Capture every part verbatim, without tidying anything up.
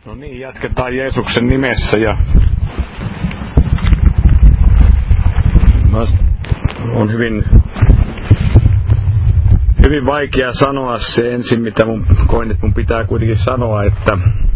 No niin, jatketaan Jeesuksen nimessä ja on hyvin, hyvin vaikea sanoa se ensin, mitä mun koin, että mun pitää kuitenkin sanoa, että,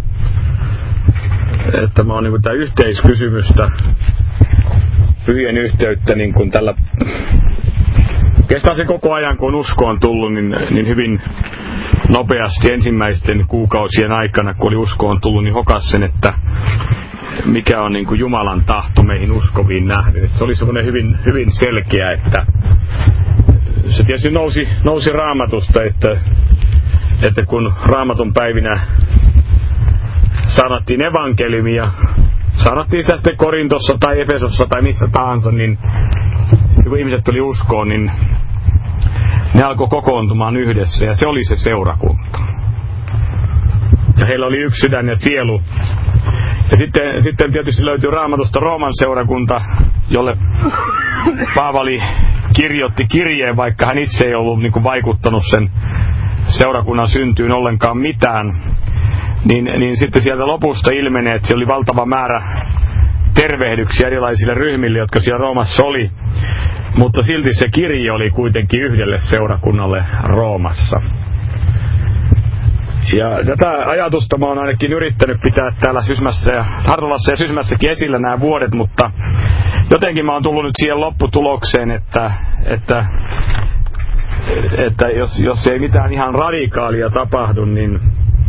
että mä oon niin kuin tää yhteiskysymystä, pyhien yhteyttä niin kuin tällä, kestää se koko ajan kun usko on tullut, niin, niin hyvin nopeasti ensimmäisten kuukausien aikana, kun oli uskoon tullut, niin hokas sen, että mikä on niin kuin Jumalan tahto meihin uskoviin nähden. Että se oli semmoinen hyvin, hyvin selkeä, että se tietysti nousi, nousi Raamatusta, että, että kun Raamatun päivinä saarnattiin evankeliumia, saarnattiin sitä sitten Korintossa tai Efesossa tai missä tahansa, niin kun ihmiset tuli uskoon, niin ne alkoi kokoontumaan yhdessä ja se oli se seurakunta. Ja heillä oli yksi sydän ja sielu. Ja sitten, sitten tietysti löytyi Raamatusta Rooman seurakunta, jolle Paavali kirjoitti kirjeen, vaikka hän itse ei ollut niin kuin vaikuttanut sen seurakunnan syntyyn ollenkaan mitään. Niin, niin sitten sieltä lopusta ilmenee, että siellä oli valtava määrä tervehdyksiä erilaisille ryhmille, jotka siellä Roomassa oli. Mutta silti se kirje oli kuitenkin yhdelle seurakunnalle Roomassa. Ja tätä ajatusta mä oon ainakin yrittänyt pitää täällä Sysmässä ja Hartolassa ja Sysmässäkin esillä nämä vuodet, mutta jotenkin mä oon tullut nyt siihen lopputulokseen, että, että, että jos, jos ei mitään ihan radikaalia tapahdu, niin,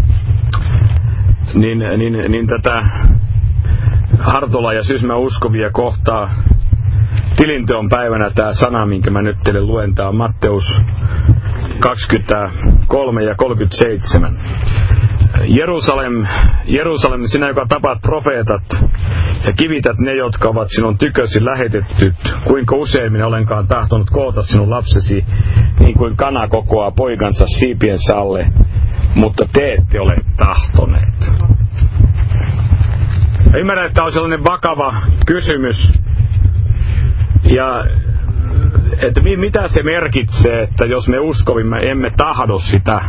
niin, niin, niin tätä Hartola ja Sysmä uskovia kohtaa tilinteon päivänä tämä sana, minkä mä nyt teille luen, tämä on Matteus kaksikymmentäkolme ja kolmekymmentäseitsemän. Jerusalem, Jerusalem, sinä joka tapaat profeetat ja kivität ne, jotka ovat sinun tykösi lähetettyt, kuinka usein minä olenkaan tahtonut koota sinun lapsesi, niin kuin kana kokoaa poikansa siipiensä alle, mutta te ette ole tahtoneet. Ja ymmärrän, että tämä on sellainen vakava kysymys. Ja että mitä se merkitsee, että jos me uskovimme, emme tahdo sitä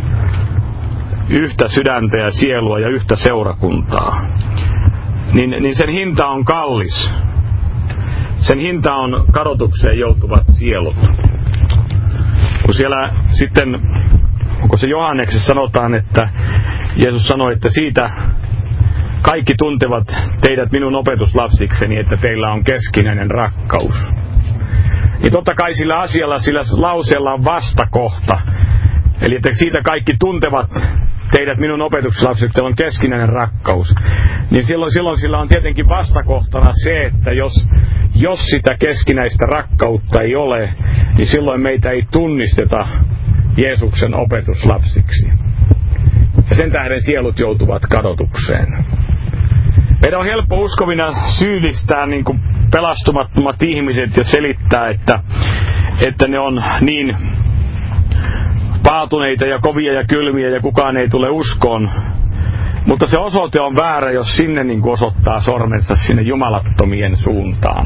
yhtä sydäntä ja sielua ja yhtä seurakuntaa, niin, niin sen hinta on kallis. Sen hinta on kadotukseen joutuvat sielut. Kun siellä sitten, onko se Johanneksessa sanotaan, että Jeesus sanoi, että siitä kaikki tuntevat teidät minun opetuslapsikseni, että teillä on keskinäinen rakkaus. Niin totta kai sillä asialla, sillä lauseella on vastakohta. Eli että siitä kaikki tuntevat teidät minun opetuslapsiksi, että teillä on keskinäinen rakkaus. Niin silloin, silloin sillä on tietenkin vastakohtana se, että jos, jos sitä keskinäistä rakkautta ei ole, niin silloin meitä ei tunnisteta Jeesuksen opetuslapsiksi. Ja sen tähden sielut joutuvat kadotukseen. Meidän on helppo uskovina syyllistää niin kuin pelastumattomat ihmiset ja selittää, että, että ne on niin paatuneita ja kovia ja kylmiä ja kukaan ei tule uskoon. Mutta se osoite on väärä, jos sinne niin kuin osoittaa sormensa sinne jumalattomien suuntaan.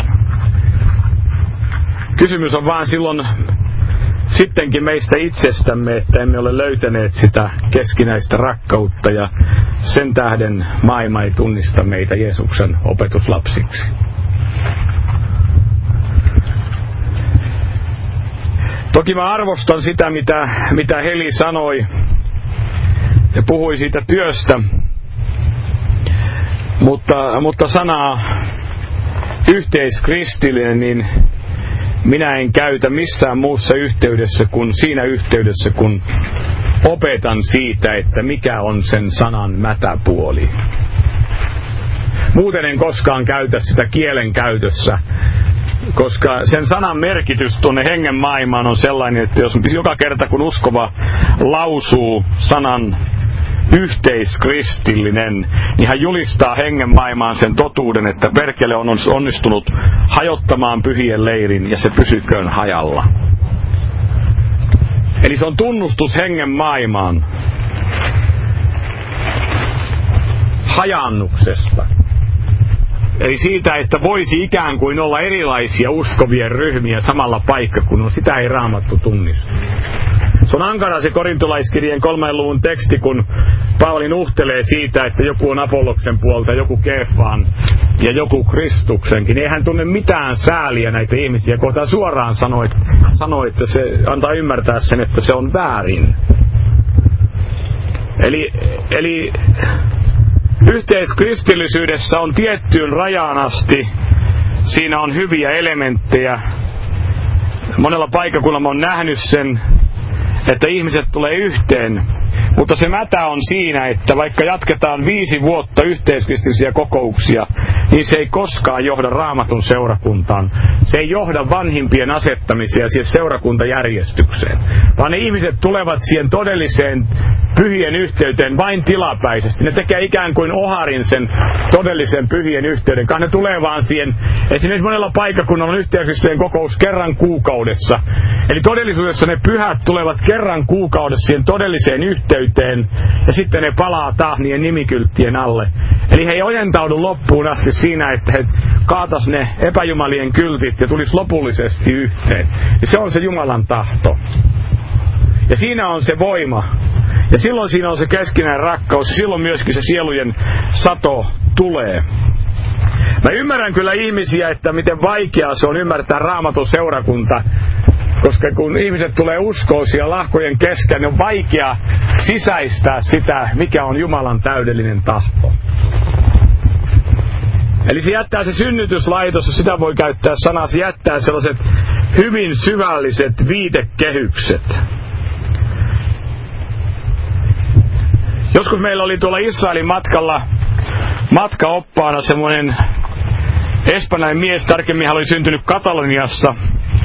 Kysymys on vaan silloin sittenkin meistä itsestämme, että emme ole löytäneet sitä keskinäistä rakkautta ja sen tähden maailma ei tunnista meitä Jeesuksen opetuslapsiksi. Toki mä arvostan sitä, mitä, mitä Heli sanoi ja puhui siitä työstä, mutta, mutta sanaa yhteiskristillinen, niin minä en käytä missään muussa yhteydessä kuin siinä yhteydessä, kun opetan siitä, että mikä on sen sanan mätäpuoli. Muuten en koskaan käytä sitä kielen käytössä, koska sen sanan merkitys tuonne hengen maailmaan on sellainen, että jos joka kerta kun uskova lausuu sanan yhteiskristillinen, niin hän julistaa hengen maailmaan sen totuuden, että perkele on onnistunut hajottamaan pyhien leirin ja se pysyköön hajalla. Eli se on tunnustus hengen maailmaan hajannuksesta. Eli siitä, että voisi ikään kuin olla erilaisia uskovien ryhmiä samalla paikkakunnalla, sitä ei Raamattu tunnista. Se Se on ankara se korintolaiskirjeen kolmen luvun teksti, kun Paavali nuhtelee siitä, että joku on Apolloksen puolta, joku Keefaan ja joku Kristuksenkin. Ei hän tunne mitään sääliä näitä ihmisiä kohtaan, suoraan sanoi, sanoi, että se antaa ymmärtää sen, että se on väärin. Eli, eli yhteiskristillisyydessä on tiettyyn rajaan asti, siinä on hyviä elementtejä. Monella paikkakunnalla on nähnyt sen, että ihmiset tulee yhteen. Mutta se mätä on siinä, että vaikka jatketaan viisi vuotta yhteiskristillisiä kokouksia, niin se ei koskaan johda Raamatun seurakuntaan. Se ei johda vanhimpien asettamisia siihen seurakuntajärjestykseen. Vaan ne ihmiset tulevat siihen todelliseen pyhien yhteyteen vain tilapäisesti. Ne tekee ikään kuin oharin sen todellisen pyhien yhteyden. Ne tulee vaan siihen, esimerkiksi monella paikkakunnalla on yhteiskristillinen kokous kerran kuukaudessa. Eli todellisuudessa ne pyhät tulevat kerran kuukaudessa siihen todelliseen yhteyteen, ja sitten ne palaa taas niiden nimikylttien alle. Eli he ei ojentaudu loppuun asti siinä, että he kaatas ne epäjumalien kyltit ja tulisi lopullisesti yhteen. Ja se on se Jumalan tahto. Ja siinä on se voima. Ja silloin siinä on se keskinäinen rakkaus, ja silloin myöskin se sielujen sato tulee. Mä ymmärrän kyllä ihmisiä, että miten vaikeaa se on ymmärtää Raamatun seurakunta, koska kun ihmiset tulee uskoon ja lahkojen kesken, niin on vaikea sisäistää sitä, mikä on Jumalan täydellinen tahto. Eli se jättää se synnytyslaitos, jos sitä voi käyttää sanaa, se jättää sellaiset hyvin syvälliset viitekehykset. Joskus meillä oli tuolla Israelin matkalla matkaoppaana semmoinen espanjalainen mies, tarkemmin hän oli syntynyt Kataloniassa.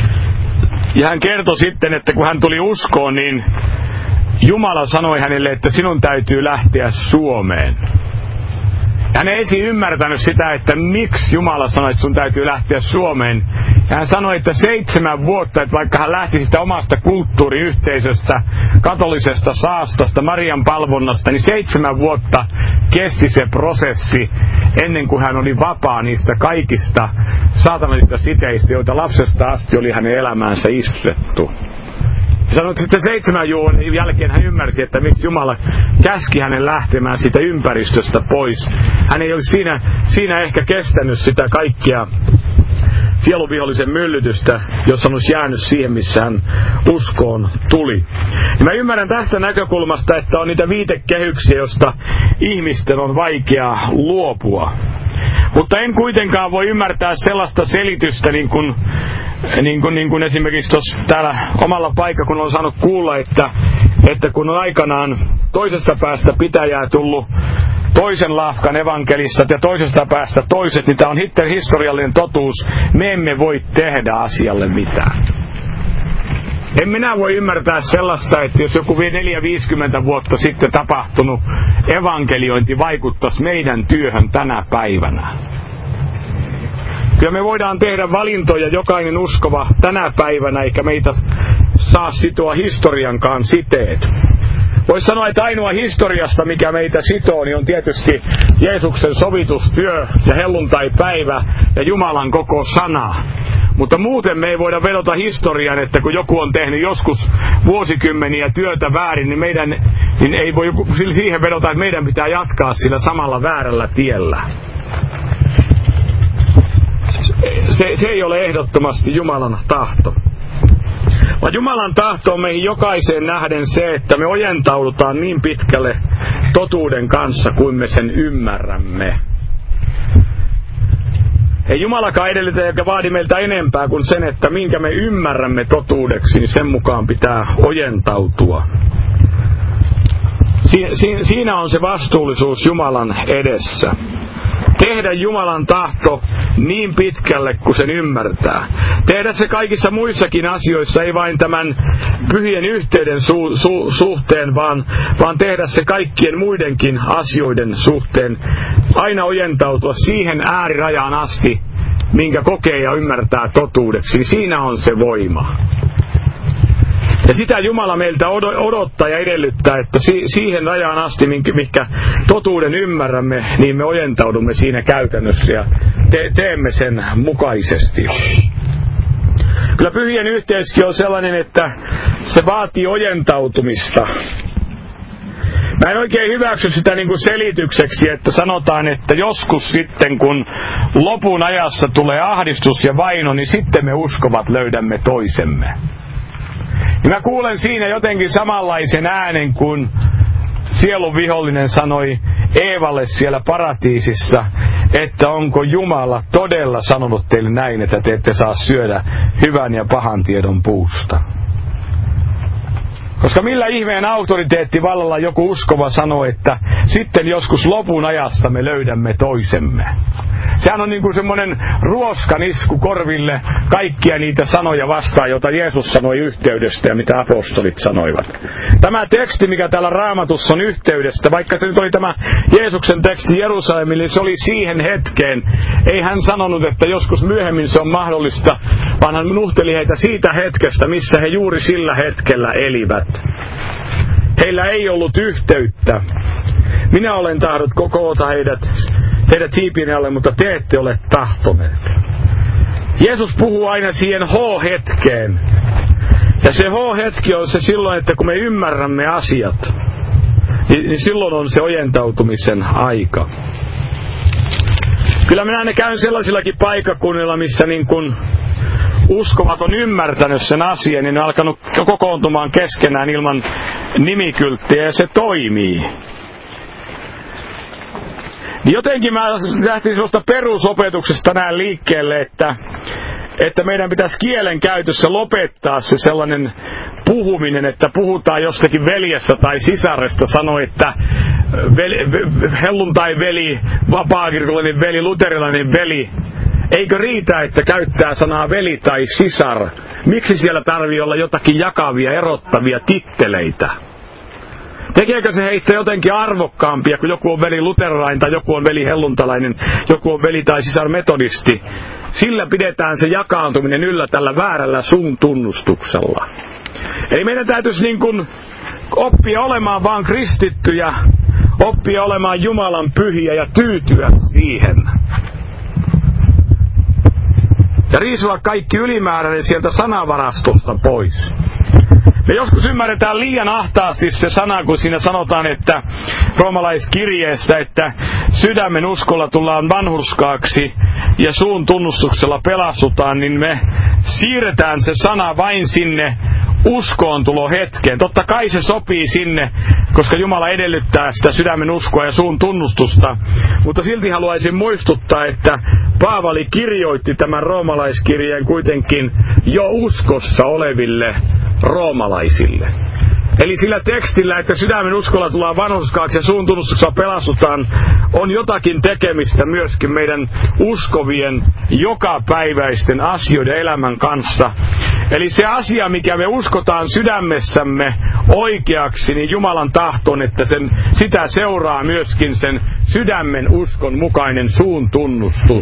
Ja hän kertoi sitten, että kun hän tuli uskoon, niin Jumala sanoi hänelle, että sinun täytyy lähteä Suomeen. Hän ei ensin ymmärtänyt sitä, että miksi Jumala sanoi, että sun täytyy lähteä Suomeen. Ja hän sanoi, että seitsemän vuotta, että vaikka hän lähti sitä omasta kulttuuriyhteisöstä, katolisesta saastasta, Marian palvonnasta, niin seitsemän vuotta kesti se prosessi ennen kuin hän oli vapaa niistä kaikista saatanallisista siteistä, joita lapsesta asti oli hänen elämäänsä istutettu. Ja sanoi, että sitten seitsemän vuoden jälkeen hän ymmärsi, että miksi Jumala käski hänen lähtemään siitä ympäristöstä pois. Hän ei olisi siinä, siinä ehkä kestänyt sitä kaikkia sieluvihollisen myllytystä, jos hän olisi jäänyt siihen, missä hän uskoon tuli. Ja mä ymmärrän tästä näkökulmasta, että on niitä viitekehyksiä, joista ihmisten on vaikea luopua. Mutta en kuitenkaan voi ymmärtää sellaista selitystä, niin kuin, niin kuin, niin kuin esimerkiksi tuossa täällä omalla paikkakunnalla on saanut kuulla, että, että kun on aikanaan toisesta päästä pitäjää tullut toisen lahkan evankelistat ja toisesta päästä toiset, niin tämä on historiallinen totuus. Me emme voi tehdä asialle mitään. En minä voi ymmärtää sellaista, että jos joku neljä viisikymmentä vuotta sitten tapahtunut evankeliointi vaikuttaisi meidän työhön tänä päivänä. Kyllä me voidaan tehdä valintoja jokainen uskova tänä päivänä, eikä meitä saa sitoa historiankaan siteet. Voisi sanoa, että ainoa historiasta, mikä meitä sitoo, niin on tietysti Jeesuksen sovitustyö ja helluntaipäivä ja Jumalan koko sana. Mutta muuten me ei voida vedota historiaan, että kun joku on tehnyt joskus vuosikymmeniä työtä väärin, niin meidän niin ei voi siihen vedota, että meidän pitää jatkaa sillä samalla väärällä tiellä. Se, se ei ole ehdottomasti Jumalan tahto. Vaan Jumalan tahto on meihin jokaiseen nähden se, että me ojentaudutaan niin pitkälle totuuden kanssa, kuin me sen ymmärrämme. Ei Jumalakaan edellytä eikä vaadi meiltä enempää kuin sen, että minkä me ymmärrämme totuudeksi, niin sen mukaan pitää ojentautua. Si- si- siinä on se vastuullisuus Jumalan edessä. Tehdä Jumalan tahto niin pitkälle kuin sen ymmärtää. Tehdä se kaikissa muissakin asioissa, ei vain tämän pyhien yhteyden su- su- suhteen, vaan, vaan tehdä se kaikkien muidenkin asioiden suhteen. Aina ojentautua siihen äärirajaan asti, minkä kokee ja ymmärtää totuudeksi. Siinä on se voima. Ja sitä Jumala meiltä odottaa ja edellyttää, että siihen rajaan asti, mikä totuuden ymmärrämme, niin me ojentaudumme siinä käytännössä ja te- teemme sen mukaisesti. Kyllä pyhien yhteiskin on sellainen, että se vaatii ojentautumista. Mä en oikein hyväksy sitä niin kuin selitykseksi, että sanotaan, että joskus sitten kun lopun ajassa tulee ahdistus ja vaino, niin sitten me uskovat löydämme toisemme. Ja mä kuulen siinä jotenkin samanlaisen äänen, kun sielun vihollinen sanoi Eevalle siellä paratiisissa, että onko Jumala todella sanonut teille näin, että te ette saa syödä hyvän ja pahan tiedon puusta. Koska millä ihmeen auktoriteettivallalla joku uskova sanoo, että sitten joskus lopun ajassa me löydämme toisemme. Sehän on niin kuin semmoinen ruoskanisku korville kaikkia niitä sanoja vastaan, joita Jeesus sanoi yhteydestä ja mitä apostolit sanoivat. Tämä teksti, mikä täällä Raamatussa on yhteydestä, vaikka se nyt oli tämä Jeesuksen teksti Jerusalemille, se oli siihen hetkeen. Ei hän sanonut, että joskus myöhemmin se on mahdollista, vaan hän nuhteli heitä siitä hetkestä, missä he juuri sillä hetkellä elivät. Heillä ei ollut yhteyttä. Minä olen tahdot kokoota heidät, heidät hiipien alle, mutta te ette ole tahtoneet. Jeesus puhuu aina siihen H-hetkeen. Ja se H-hetki on se silloin, että kun me ymmärrämme asiat, niin silloin on se ojentautumisen aika. Kyllä minä ne käyn sellaisillakin paikkakunnilla, missä niin kuin uskovat on ymmärtänyt sen asian, niin ne on alkanut kokoontumaan keskenään ilman nimikylttiä ja se toimii. Niin jotenkin mä lähtin sellaista perusopetuksesta tänään liikkeelle, että, että meidän pitäisi kielen käytössä lopettaa se sellainen puhuminen, että puhutaan jostakin veljestä tai sisaresta, sanoi, että veli, helluntai-veli, vapaakirkollinen veli, luterilainen veli. Eikö riitä, että käyttää sanaa veli tai sisar? Miksi siellä tarvii olla jotakin jakavia, erottavia titteleitä? Tekeekö se heistä jotenkin arvokkaampia, kun joku on veli luterilainen tai joku on veli helluntalainen, joku on veli tai sisar metodisti? Sillä pidetään se jakaantuminen yllä tällä väärällä sun tunnustuksella. Eli meidän täytyisi niin kuin oppia olemaan vaan kristittyjä, oppia olemaan Jumalan pyhiä ja tyytyä siihen. Ja riisua kaikki ylimääräinen sieltä sanavarastosta pois. Me joskus ymmärretään liian ahtaasti se sana, kun siinä sanotaan, että roomalaiskirjeessä, että sydämen uskolla tullaan vanhurskaaksi ja suun tunnustuksella pelastutaan, niin me siirretään se sana vain sinne uskoon tulo hetkeen. Totta kai se sopii sinne, koska Jumala edellyttää sitä sydämen uskoa ja suun tunnustusta. Mutta silti haluaisin muistuttaa, että Paavali kirjoitti tämän roomalaiskirjeen kuitenkin jo uskossa oleville roomalaisille. Eli sillä tekstillä, että sydämen uskolla tullaan vanhurskaaksi ja suun tunnustuksella pelastutaan, on jotakin tekemistä myöskin meidän uskovien jokapäiväisten asioiden elämän kanssa. Eli se asia, mikä me uskotaan sydämessämme oikeaksi, niin Jumalan tahto on, että sen, sitä seuraa myöskin sen sydämen uskon mukainen suun tunnustus.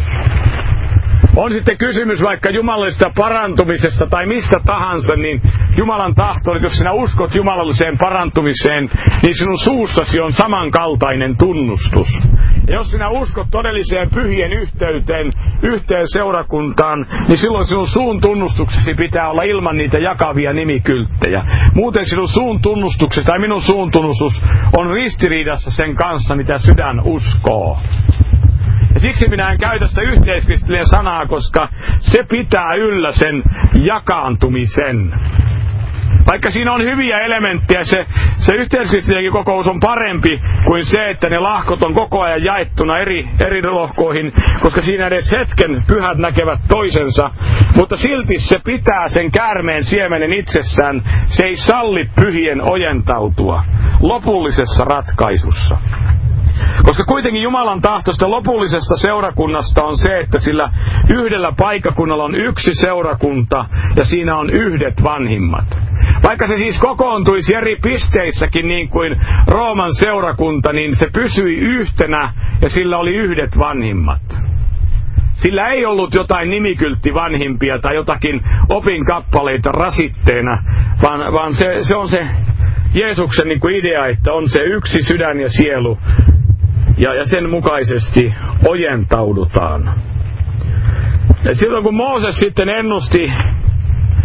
On sitten kysymys vaikka jumalallisesta parantumisesta tai mistä tahansa, niin Jumalan tahto, että jos sinä uskot jumalalliseen parantumiseen, niin sinun suussasi on samankaltainen tunnustus. Ja jos sinä uskot todelliseen pyhien yhteyteen, yhteen seurakuntaan, niin silloin sinun suun tunnustuksesi pitää olla ilman niitä jakavia nimikylttejä. Muuten sinun suun tunnustuksesi tai minun suun tunnustus on ristiriidassa sen kanssa, mitä sydän uskoo. Ja siksi minä en käytä sitä yhteiskristillinen sanaa, koska se pitää yllä sen jakaantumisen. Vaikka siinä on hyviä elementtejä, se, se yhteiskristillinen kokous on parempi kuin se, että ne lahkot on koko ajan jaettuna eri, eri lohkoihin, koska siinä edes hetken pyhät näkevät toisensa. Mutta silti se pitää sen käärmeen siemenen itsessään, se ei salli pyhien ojentautua lopullisessa ratkaisussa. Koska kuitenkin Jumalan tahtosta lopullisesta seurakunnasta on se, että sillä yhdellä paikkakunnalla on yksi seurakunta ja siinä on yhdet vanhimmat. Vaikka se siis kokoontuisi eri pisteissäkin niin kuin Rooman seurakunta, niin se pysyi yhtenä ja sillä oli yhdet vanhimmat. Sillä ei ollut jotain nimikylttivanhimpia tai jotakin opinkappaleita rasitteena, vaan, vaan se, se on se Jeesuksen niin kuin idea, että on se yksi sydän ja sielu. Ja, ja sen mukaisesti ojentaudutaan. Ja silloin kun Mooses sitten ennusti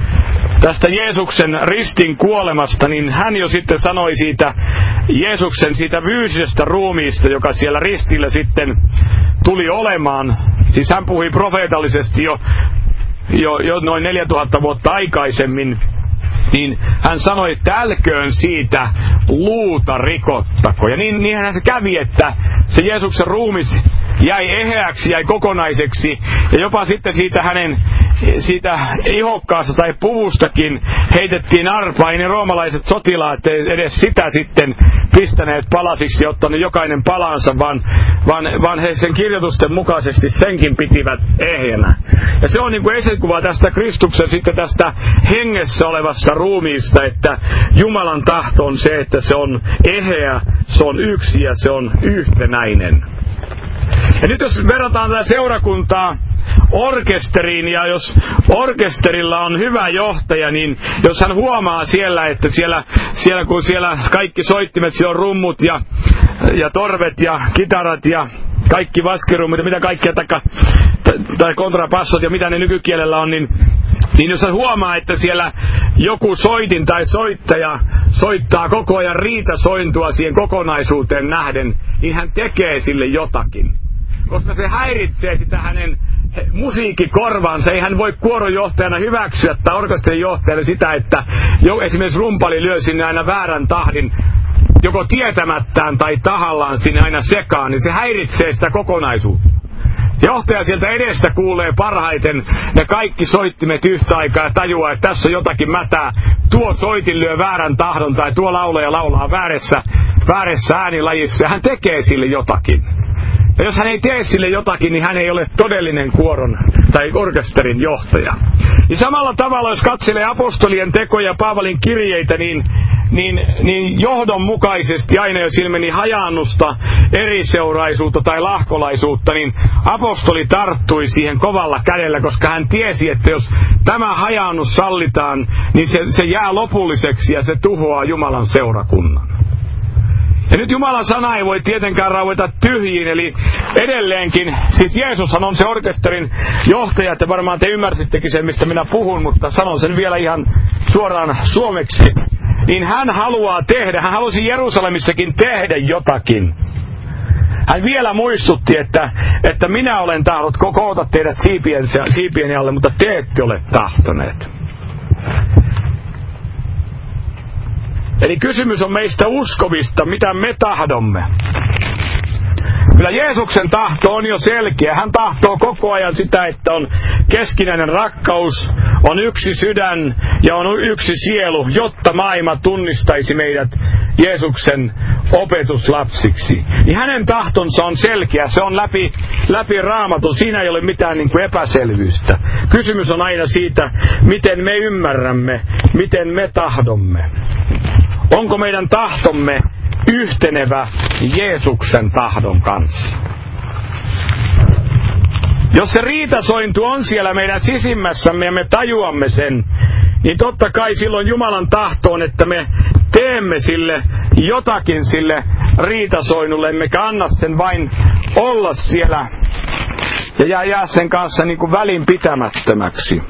tästä Jeesuksen ristin kuolemasta, niin hän jo sitten sanoi siitä Jeesuksen siitä fyysisestä ruumiista, joka siellä ristillä sitten tuli olemaan. Siis hän puhui profeetallisesti jo, jo, jo noin neljätuhatta vuotta aikaisemmin. Niin hän sanoi, että älköön siitä luuta rikottako. Ja niin, niinhän se kävi, että se Jeesuksen ruumis jäi eheäksi, jäi kokonaiseksi. Ja jopa sitten siitä hänen siitä ihokkaasta tai puvustakin heitettiin arpaa. Ei ne roomalaiset sotilaat edes sitä sitten pistäneet palasiksi ja ottaneet jokainen palansa, vaan, vaan, vaan he sen kirjoitusten mukaisesti senkin pitivät ehjänä. Ja se on niin kuin esikuva tästä Kristuksen sitten tästä hengessä olevasta ruumiista, että Jumalan tahto on se, että se on eheä, se on yksi ja se on yhtenäinen. Ja nyt jos verrataan tätä seurakuntaa orkesteriin, ja jos orkesterilla on hyvä johtaja, niin jos hän huomaa siellä, että siellä, siellä kun siellä kaikki soittimet, siellä on rummut ja, ja torvet ja kitarat ja kaikki vaskirummut ja mitä kaikkea, tai, tai kontrapassot ja mitä ne nykykielellä on, niin, niin jos hän huomaa, että siellä joku soitin tai soittaja soittaa koko ajan riitasointua siihen kokonaisuuteen nähden, niin hän tekee sille jotakin. Koska se häiritsee sitä hänen musiikkikorvaansa. Ei hän voi kuoronjohtajana hyväksyä tai orkesterin johtajana sitä, että jo esimerkiksi rumpali lyö sinne aina väärän tahdin, joko tietämättään tai tahallaan sinne aina sekaan, niin se häiritsee sitä kokonaisuutta. Johtaja sieltä edestä kuulee parhaiten ne kaikki soittimet yhtä aikaa ja tajuaa, että tässä on jotakin mätää. Tuo soitin lyö väärän tahdon tai tuo laulaja laulaa väärässä, väärässä äänilajissa ja hän tekee sille jotakin. Ja jos hän ei tee sille jotakin, niin hän ei ole todellinen kuoron tai orkesterin johtaja. Ja samalla tavalla, jos katselee apostolien tekoja Paavalin kirjeitä, niin, niin, niin johdonmukaisesti aina jos ilmeni hajaannusta, eriseuraisuutta tai lahkolaisuutta, niin apostoli tarttui siihen kovalla kädellä, koska hän tiesi, että jos tämä hajaannus sallitaan, niin se, se jää lopulliseksi ja se tuhoaa Jumalan seurakunnan. Ja nyt Jumalan sana ei voi tietenkään raueta tyhjiin, eli edelleenkin, siis Jeesushan on se orkesterin johtaja, että varmaan te ymmärsittekin sen, mistä minä puhun, mutta sanon sen vielä ihan suoraan suomeksi. Niin hän haluaa tehdä, hän halusi Jerusalemissakin tehdä jotakin. Hän vielä muistutti, että, että minä olen tahdot koota teidät siipien, siipieni alle, mutta te ette ole tahtoneet. Eli kysymys on meistä uskovista, mitä me tahdomme. Kyllä Jeesuksen tahto on jo selkeä. Hän tahtoo koko ajan sitä, että on keskinäinen rakkaus, on yksi sydän ja on yksi sielu, jotta maailma tunnistaisi meidät Jeesuksen opetuslapsiksi. Niin hänen tahtonsa on selkeä, se on läpi, läpi Raamatun, siinä ei ole mitään niin kuin epäselvyystä. Kysymys on aina siitä, miten me ymmärrämme, miten me tahdomme. Onko meidän tahtomme yhtenevä Jeesuksen tahdon kanssa? Jos se riitasointu on siellä meidän sisimmässämme ja me tajuamme sen, niin totta kai silloin Jumalan tahto on, että me teemme sille jotakin sille riitasoinnulle, emmekä anna sen vain olla siellä ja jää, jää sen kanssa niin kuin välinpitämättömäksi.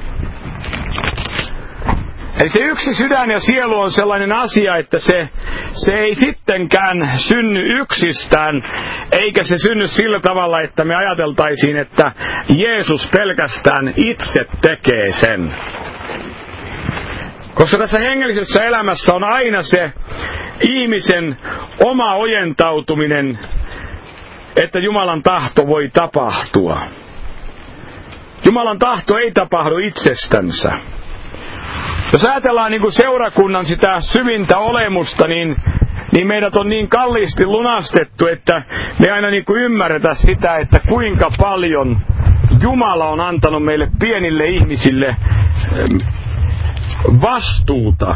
Eli se yksi sydän ja sielu on sellainen asia, että se, se ei sittenkään synny yksistään, eikä se synny sillä tavalla, että me ajateltaisiin, että Jeesus pelkästään itse tekee sen. Koska tässä hengellisessä elämässä on aina se ihmisen oma ojentautuminen, että Jumalan tahto voi tapahtua. Jumalan tahto ei tapahdu itsestänsä. Jos ajatellaan niin kuin seurakunnan sitä syvintä olemusta, niin, niin meidät on niin kalliisti lunastettu, että me aina niin kuin ymmärretä sitä, että kuinka paljon Jumala on antanut meille pienille ihmisille vastuuta.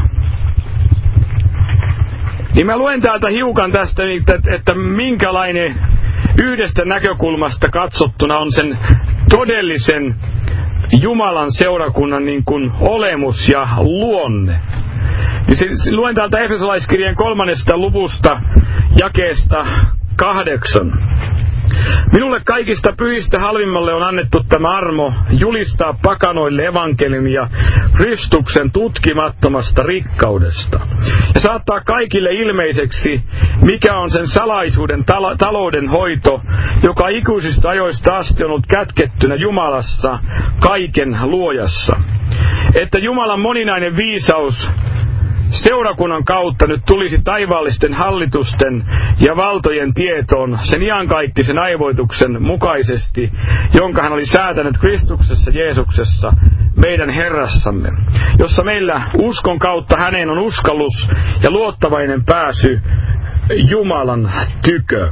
Niin mä luen täältä hiukan tästä, että, että minkälainen yhdestä näkökulmasta katsottuna on sen todellisen Jumalan seurakunnan niin kuin olemus ja luonne. Ja luen täältä Efesolaiskirjeen kolmannesta luvusta jakeesta kahdeksan. Minulle kaikista pyhistä halvimmalle on annettu tämä armo julistaa pakanoille evankeliumia Kristuksen tutkimattomasta rikkaudesta ja saattaa kaikille ilmeiseksi, mikä on sen salaisuuden talo- talouden hoito, joka ikuisista ajoista asti on ollut kätkettynä Jumalassa kaiken luojassa. Että Jumalan moninainen viisaus seurakunnan kautta nyt tulisi taivaallisten hallitusten ja valtojen tietoon sen iankaikkisen aivoituksen mukaisesti, jonka hän oli säätänyt Kristuksessa Jeesuksessa, meidän Herrassamme, jossa meillä uskon kautta häneen on uskallus ja luottavainen pääsy Jumalan tykö.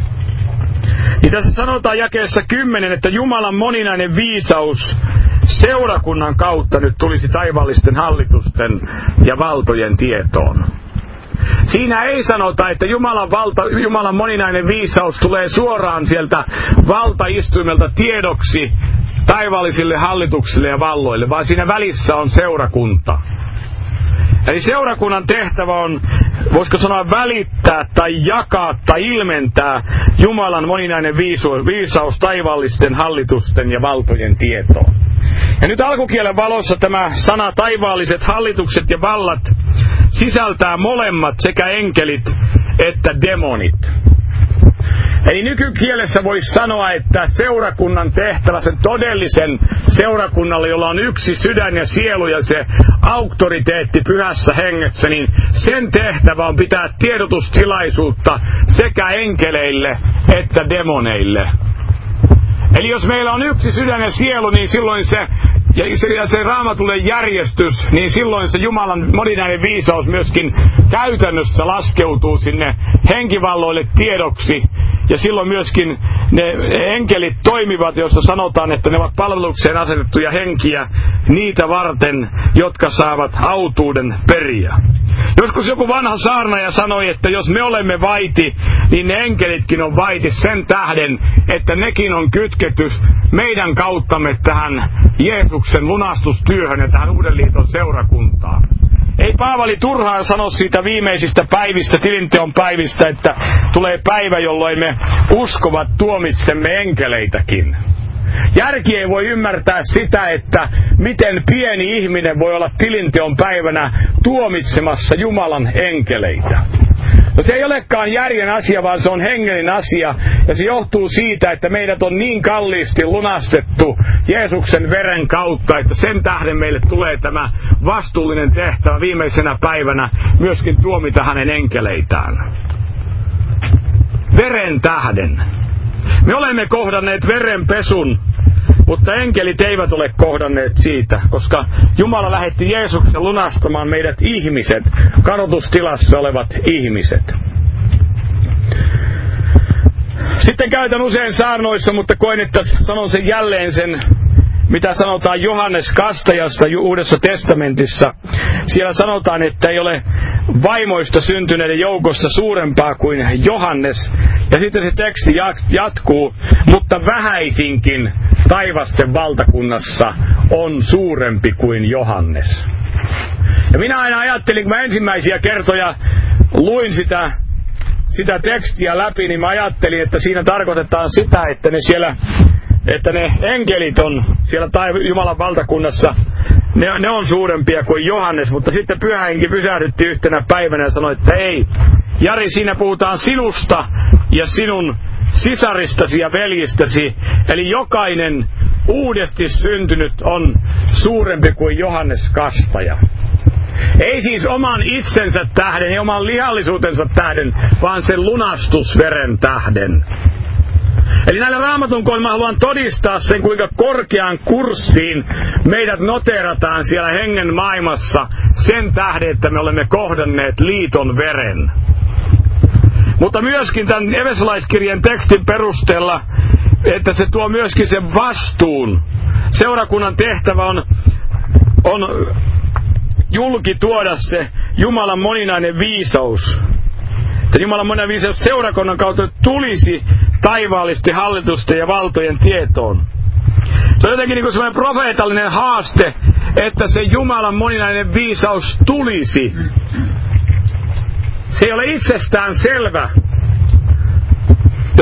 Niin tässä sanotaan jakeessa kymmenen, että Jumalan moninainen viisaus seurakunnan kautta nyt tulisi taivaallisten hallitusten ja valtojen tietoon. Siinä ei sanota, että Jumalan, valta, Jumalan moninainen viisaus tulee suoraan sieltä valtaistuimelta tiedoksi taivaallisille hallituksille ja valloille, vaan siinä välissä on seurakunta. Eli seurakunnan tehtävä on, voisiko sanoa, välittää tai jakaa tai ilmentää Jumalan moninainen viisaus taivaallisten hallitusten ja valtojen tietoon. Ja nyt alkukielen valossa tämä sana taivaalliset hallitukset ja vallat sisältää molemmat sekä enkelit että demonit. Eli nykykielessä voisi sanoa, että seurakunnan tehtävä, sen todellisen seurakunnalle, jolla on yksi sydän ja sielu ja se auktoriteetti pyhässä hengessä, niin sen tehtävä on pitää tiedotustilaisuutta sekä enkeleille että demoneille. Eli jos meillä on yksi sydän ja sielu, niin silloin se, ja se, ja se raamatullinen järjestys, niin silloin se Jumalan moninainen viisaus myöskin käytännössä laskeutuu sinne henkivalloille tiedoksi. Ja silloin myöskin ne enkelit toimivat, joissa sanotaan, että ne ovat palvelukseen asetettuja henkiä niitä varten, jotka saavat autuuden periä. Joskus joku vanha saarnaaja sanoi, että jos me olemme vaiti, niin ne enkelitkin on vaiti sen tähden, että nekin on kytketty meidän kauttamme tähän Jeesuksen lunastustyöhön ja tähän Uuden liiton seurakuntaan. Ei Paavali turhaan sano siitä viimeisistä päivistä, tilinteon päivistä, että tulee päivä, jolloin me uskovat tuomitsemme enkeleitäkin. Järki ei voi ymmärtää sitä, että miten pieni ihminen voi olla tilinteon päivänä tuomitsemassa Jumalan enkeleitä. No se ei olekaan järjen asia, vaan se on hengellinen asia, ja se johtuu siitä, että meidät on niin kalliisti lunastettu Jeesuksen veren kautta, että sen tähden meille tulee tämä vastuullinen tehtävä viimeisenä päivänä myöskin tuomita hänen enkeleitään. Veren tähden. Me olemme kohdanneet verenpesun, mutta enkelit eivät ole kohdanneet siitä, koska Jumala lähetti Jeesuksen lunastamaan meidät ihmiset, kadotustilassa olevat ihmiset. Sitten käytän usein saarnoissa, mutta koen, että sanon sen jälleen sen, mitä sanotaan Johannes Kastajasta Uudessa testamentissa. Siellä sanotaan, että ei ole vaimoista syntyneiden joukossa suurempaa kuin Johannes. Ja sitten se teksti jatkuu, mutta vähäisinkin taivasten valtakunnassa on suurempi kuin Johannes. Ja minä aina ajattelin, kun mä ensimmäisiä kertoja luin sitä, sitä tekstiä läpi, niin mä ajattelin, että siinä tarkoitetaan sitä, että ne siellä, että ne enkelit on siellä Jumalan valtakunnassa, ne, ne on suurempia kuin Johannes, mutta sitten Pyhä Henki pysähdytti yhtenä päivänä ja sanoi, että ei, Jari, siinä puhutaan sinusta ja sinun sisaristasi ja veljistäsi, eli jokainen uudesti syntynyt on suurempi kuin Johannes Kastaja. Ei siis oman itsensä tähden, ei oman lihallisuutensa tähden, vaan sen lunastusveren tähden. Eli näillä raamatun kohdilla mä haluan todistaa sen, kuinka korkeaan kurssiin meidät noterataan siellä hengen maailmassa sen tähden, että me olemme kohdanneet liiton veren. Mutta myöskin tämän Efesolaiskirjan tekstin perusteella, että se tuo myöskin sen vastuun. Seurakunnan tehtävä on, on julki tuoda se Jumalan moninainen viisaus. Että Jumalan moninainen viisaus seurakunnan kautta tulisi taivaallisesti hallitusten ja valtojen tietoon. Se on jotenkin niin kuin sellainen profeetallinen haaste, että se Jumalan moninainen viisaus tulisi. Se ei ole itsestään selvä. Jos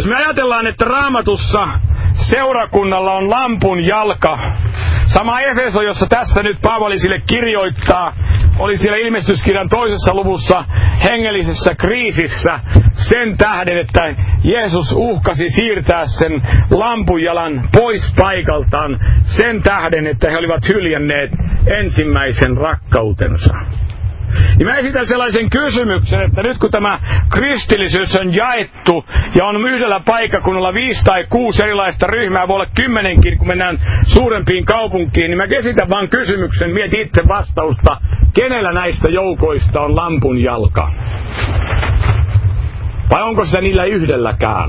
Jos me ajatellaan, että Raamatussa seurakunnalla on lampun jalka, sama Efeso, jossa tässä nyt Paavali sille kirjoittaa, oli siellä ilmestyskirjan toisessa luvussa hengellisessä kriisissä sen tähden, että Jeesus uhkasi siirtää sen lampunjalan pois paikaltaan sen tähden, että he olivat hyljänneet ensimmäisen rakkautensa. Ja mä esitän sellaisen kysymyksen, että nyt kun tämä kristillisyys on jaettu ja on yhdellä paikkakunnalla viisi tai kuusi erilaista ryhmää, voi olla kymmenenkin, kun mennään suurempiin kaupunkiin, niin mä esitän vaan kysymyksen, mieti itse vastausta, kenellä näistä joukoista on lampun jalka? Vai onko sitä niillä yhdelläkään?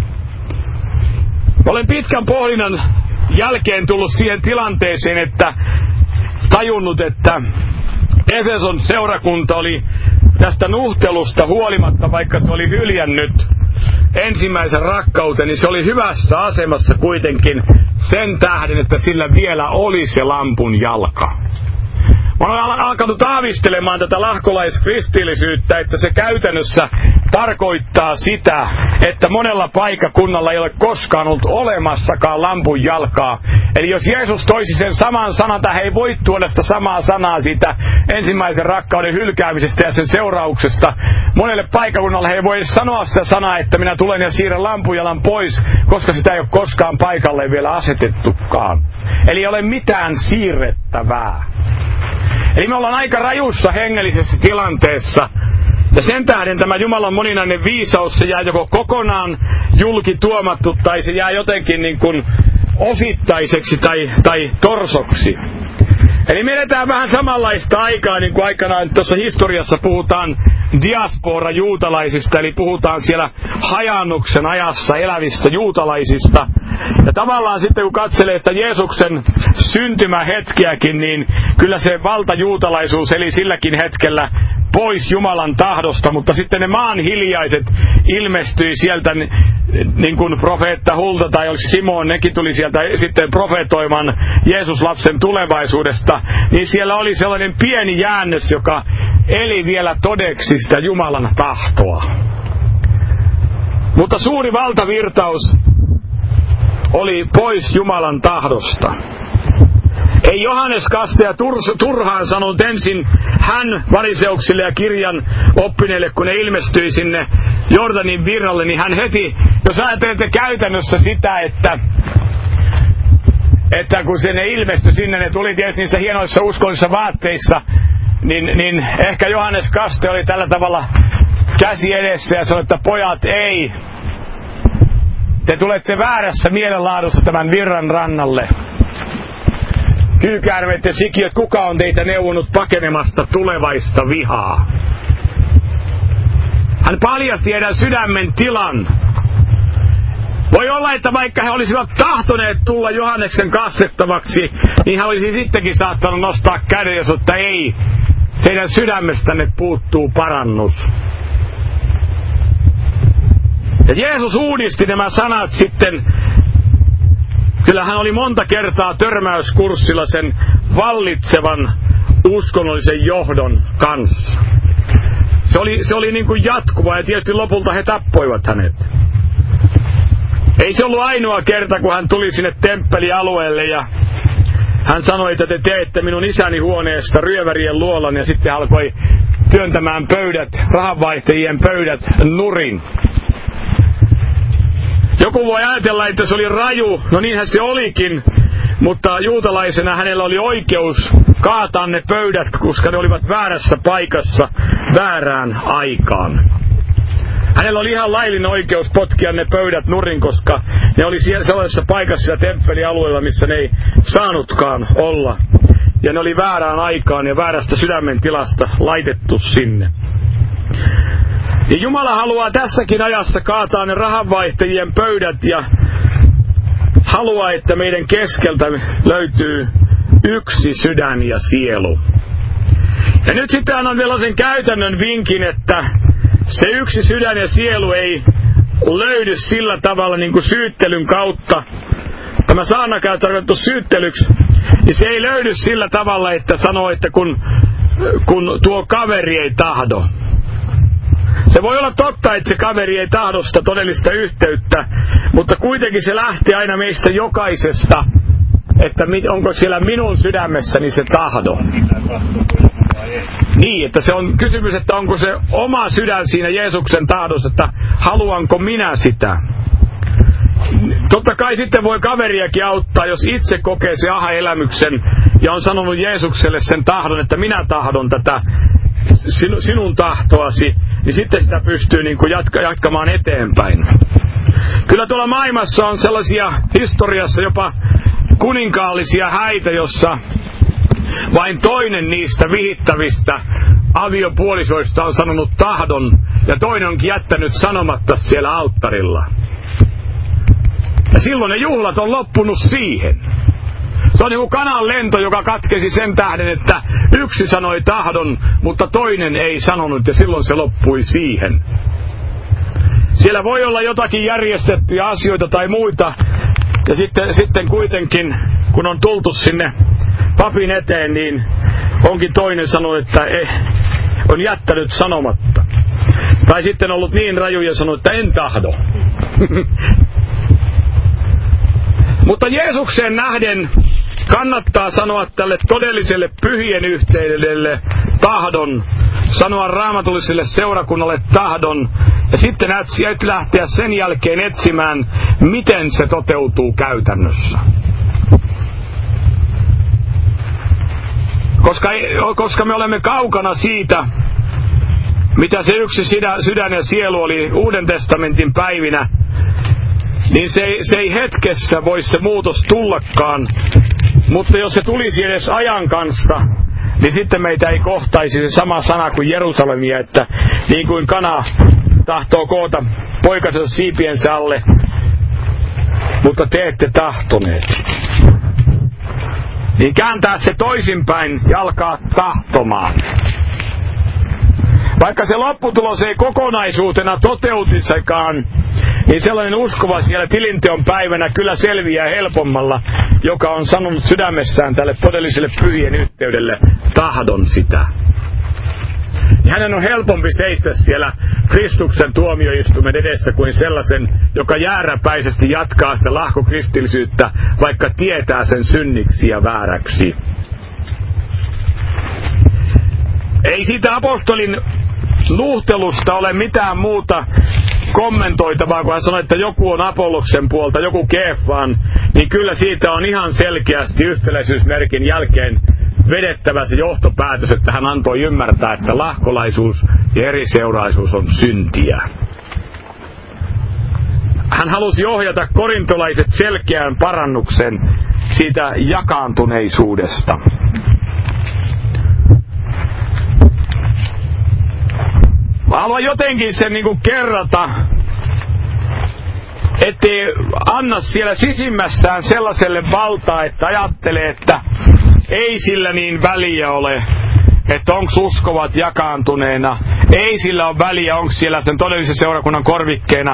Mä olen pitkän pohdinnan jälkeen tullut siihen tilanteeseen, että tajunnut, että Efeson seurakunta oli tästä nuhtelusta huolimatta, vaikka se oli hyljännyt ensimmäisen rakkauten, niin se oli hyvässä asemassa kuitenkin sen tähden, että sillä vielä oli se lampun jalka. Mä olen alkanut aavistelemaan tätä lahkolaiskristillisyyttä, että se käytännössä tarkoittaa sitä, että monella paikkakunnalla ei ole koskaan ollut olemassakaan lampun jalkaa. Eli jos Jeesus toisi sen saman sanan, tai he ei voi tuoda sitä samaa sanaa siitä ensimmäisen rakkauden hylkäämisestä ja sen seurauksesta, monelle paikkakunnalle he ei voi edes sanoa sitä sanaa, että minä tulen ja siirrän lampunjalan pois, koska sitä ei ole koskaan paikalle vielä asetettukaan. Eli ei ole mitään siirrettävää. Eli me ollaan aika rajussa hengellisessä tilanteessa. Ja sen tähden tämä Jumalan moninainen viisaus, se jää joko kokonaan julki tuomattu, tai se jää jotenkin niin kuin osittaiseksi tai, tai torsoksi. Eli me eletään vähän samanlaista aikaa, niin kuin aikanaan tuossa historiassa puhutaan diaspora juutalaisista, eli puhutaan siellä hajannuksen ajassa elävistä juutalaisista. Ja tavallaan sitten kun katselee sitä Jeesuksen syntymähetkeäkin, niin kyllä se valtajuutalaisuus eli silläkin hetkellä pois Jumalan tahdosta, mutta sitten ne maan hiljaiset ilmestyi sieltä, niin kuin profeetta Hulda tai oliko Simon, nekin tuli sieltä sitten profetoimaan Jeesus-lapsen tulevaisuudesta, niin siellä oli sellainen pieni jäännös, joka eli vielä todeksi sitä Jumalan tahtoa. Mutta suuri valtavirtaus oli pois Jumalan tahdosta. Ei Johannes Kastaja turhaan sanonut ensin hän variseuksille ja kirjan oppineille, kun ne ilmestyi sinne Jordanin virralle, niin hän heti, jos ajattelette käytännössä sitä, että, että kun se ne ilmestyi sinne, ne tuli tietysti niissä hienoissa uskollisissa vaatteissa, niin, niin ehkä Johannes Kastaja oli tällä tavalla käsi edessä ja sanoi, että pojat ei, te tulette väärässä mielenlaadussa tämän virran rannalle. Kyykäärmeet ja sikiöt, kuka on teitä neuvonut pakenemasta tulevaista vihaa? Hän paljasti heidän sydämen tilan. Voi olla, että vaikka he olisivat tahtoneet tulla Johanneksen kastettavaksi, niin hän olisi sittenkin saattanut nostaa käden ja sanoa, että ei, teidän sydämestänne puuttuu parannus. Ja Jeesus uudisti nämä sanat sitten. Kyllä hän oli monta kertaa törmäyskurssilla sen vallitsevan uskonnollisen johdon kanssa. Se oli, se oli niin kuin jatkuva ja tietysti lopulta he tappoivat hänet. Ei se ollut ainoa kerta, kun hän tuli sinne temppelialueelle ja hän sanoi, että te teette minun isäni huoneesta ryövärien luolan ja sitten alkoi työntämään pöydät, rahanvaihtajien pöydät nurin. Joku voi ajatella, että se oli raju, no niinhän se olikin, mutta juutalaisena hänellä oli oikeus kaataa ne pöydät, koska ne olivat väärässä paikassa väärään aikaan. Hänellä oli ihan laillinen oikeus potkia ne pöydät nurin, koska ne oli siellä sellaisessa paikassa ja temppelialueella, missä ne ei saanutkaan olla. Ja ne oli väärään aikaan ja väärästä sydämen tilasta laitettu sinne. Ja Jumala haluaa tässäkin ajassa kaataa ne rahanvaihtajien pöydät ja haluaa, että meidän keskeltä löytyy yksi sydän ja sielu. Ja nyt sitten annan vielä sen käytännön vinkin, että se yksi sydän ja sielu ei löydy sillä tavalla niin kuin syyttelyn kautta. Tämä saarnakäyttö tarkoitettu syyttelyksi, niin se ei löydy sillä tavalla, että sanoo, että kun, kun tuo kaveri ei tahdo. Se voi olla totta, että se kaveri ei tahdo sitä todellista yhteyttä, mutta kuitenkin se lähtee aina meistä jokaisesta, että onko siellä minun sydämessäni se tahdo. Niin, että se on kysymys, että onko se oma sydän siinä Jeesuksen tahdossa, että haluanko minä sitä. Totta kai sitten voi kaveriakin auttaa, jos itse kokee se aha-elämyksen ja on sanonut Jeesukselle sen tahdon, että minä tahdon tätä sinu, sinun tahtoasi, niin sitten sitä pystyy niin kuin jatka, jatkamaan eteenpäin. Kyllä tuolla maailmassa on sellaisia historiassa jopa kuninkaallisia häitä, jossa vain toinen niistä vihittävistä aviopuolisoista on sanonut tahdon ja toinen onkin jättänyt sanomatta siellä alttarilla. Ja silloin ne juhlat on loppunut siihen. Se on niin kuin kanan lento, joka katkesi sen tähden, että yksi sanoi tahdon, mutta toinen ei sanonut, ja silloin se loppui siihen. Siellä voi olla jotakin järjestettyjä asioita tai muita, ja sitten, sitten kuitenkin, kun on tultu sinne papin eteen, niin onkin toinen sanonut, että eh, on jättänyt sanomatta. Tai sitten ollut niin raju ja sanonut, että en tahdo. Mutta Jeesukseen nähden kannattaa sanoa tälle todelliselle pyhien yhteydelle tahdon, sanoa raamatulliselle seurakunnalle tahdon, ja sitten et lähteä sen jälkeen etsimään, miten se toteutuu käytännössä. Koska, koska me olemme kaukana siitä, mitä se yksi sydän ja sielu oli Uuden testamentin päivinä, niin se ei, se ei hetkessä voi se muutos tullakaan, mutta jos se tulisi edes ajan kanssa, niin sitten meitä ei kohtaisi se sama sana kuin Jerusalemia, että niin kuin kana tahtoo koota poikasensa siipiensä alle, mutta te ette tahtoneet. Niin kääntää se toisinpäin ja alkaa tahtomaan. Vaikka se lopputulos ei kokonaisuutena toteutuisikaan, niin sellainen uskova siellä tilinteon päivänä kyllä selviää helpommalla, joka on sanonut sydämessään tälle todelliselle pyhien yhteydelle tahdon sitä. Ja hänen on helpompi seistä siellä Kristuksen tuomioistuimen edessä kuin sellaisen, joka jääräpäisesti jatkaa sitä lahkokristillisyyttä, vaikka tietää sen synniksi ja vääräksi. Ei siitä apostolin nuhtelusta ole mitään muuta kommentoitavaa, kun hän sanoi, että joku on Apolloksen puolta, joku Keefaan, niin kyllä siitä on ihan selkeästi yhtäläisyysmerkin jälkeen vedettävä se johtopäätös, että hän antoi ymmärtää, että lahkolaisuus ja eriseuraisuus on syntiä. Hän halusi ohjata korintolaiset selkeään parannuksen siitä jakaantuneisuudesta. Mä haluan jotenkin sen niin kuin kerrata, ettei anna siellä sisimmässään sellaiselle valtaa, että ajattelee, että ei sillä niin väliä ole, että onko uskovat jakaantuneena. Ei sillä ole väliä, onko siellä sen todellisen seurakunnan korvikkeena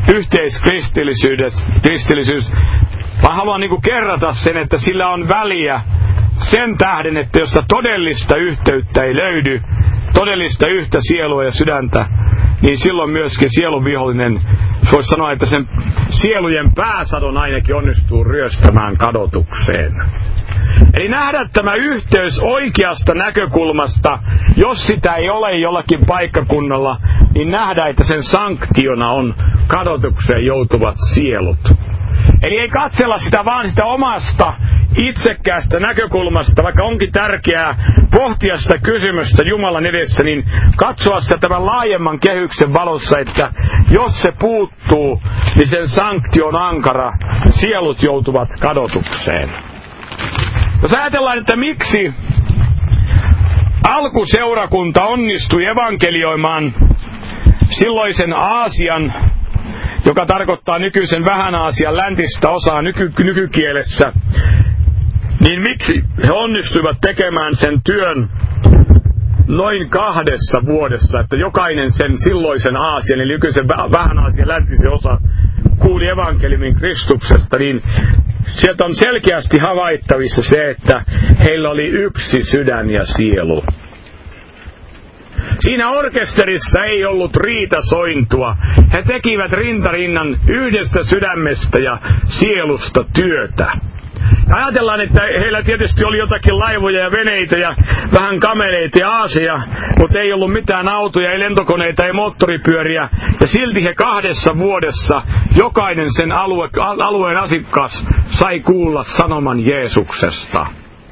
yhteiskristillisyys. Mä haluan niin kuin kerrata sen, että sillä on väliä sen tähden, että jos todellista yhteyttä ei löydy, todellista yhtä sielua ja sydäntä, niin silloin myöskin sielun vihollinen, voisi sanoa, että sen sielujen pääsadon ainakin onnistuu ryöstämään kadotukseen. Eli nähdä tämä yhteys oikeasta näkökulmasta, jos sitä ei ole jollakin paikkakunnalla, niin nähdä, että sen sanktiona on kadotukseen joutuvat sielut. Eli ei katsella sitä vaan sitä omasta itsekkäästä näkökulmasta, vaikka onkin tärkeää pohtia sitä kysymystä Jumalan edessä, niin katsoa sitä tämän laajemman kehyksen valossa, että jos se puuttuu, niin sen sanktio on ankara, sielut joutuvat kadotukseen. Jos ajatellaan, että miksi alkuseurakunta onnistui evankelioimaan silloisen Aasian, joka tarkoittaa nykyisen vähän Aasian läntistä osaa nyky, nykykielessä, niin miksi he onnistuivat tekemään sen työn noin kahdessa vuodessa, että jokainen sen silloisen Aasian, eli nykyisen vähän Aasian läntisen osa, kuuli evankeliumin Kristuksesta, niin sieltä on selkeästi havaittavissa se, että heillä oli yksi sydän ja sielu. Siinä orkesterissa ei ollut riitasointua. He tekivät rintarinnan yhdestä sydämestä ja sielusta työtä. Ja ajatellaan, että heillä tietysti oli jotakin laivoja ja veneitä ja vähän kameleita ja aaseja, mutta ei ollut mitään autoja, ei lentokoneita, ei moottoripyöriä. Ja silti he kahdessa vuodessa, jokainen sen alue, alueen asiakas sai kuulla sanoman Jeesuksesta.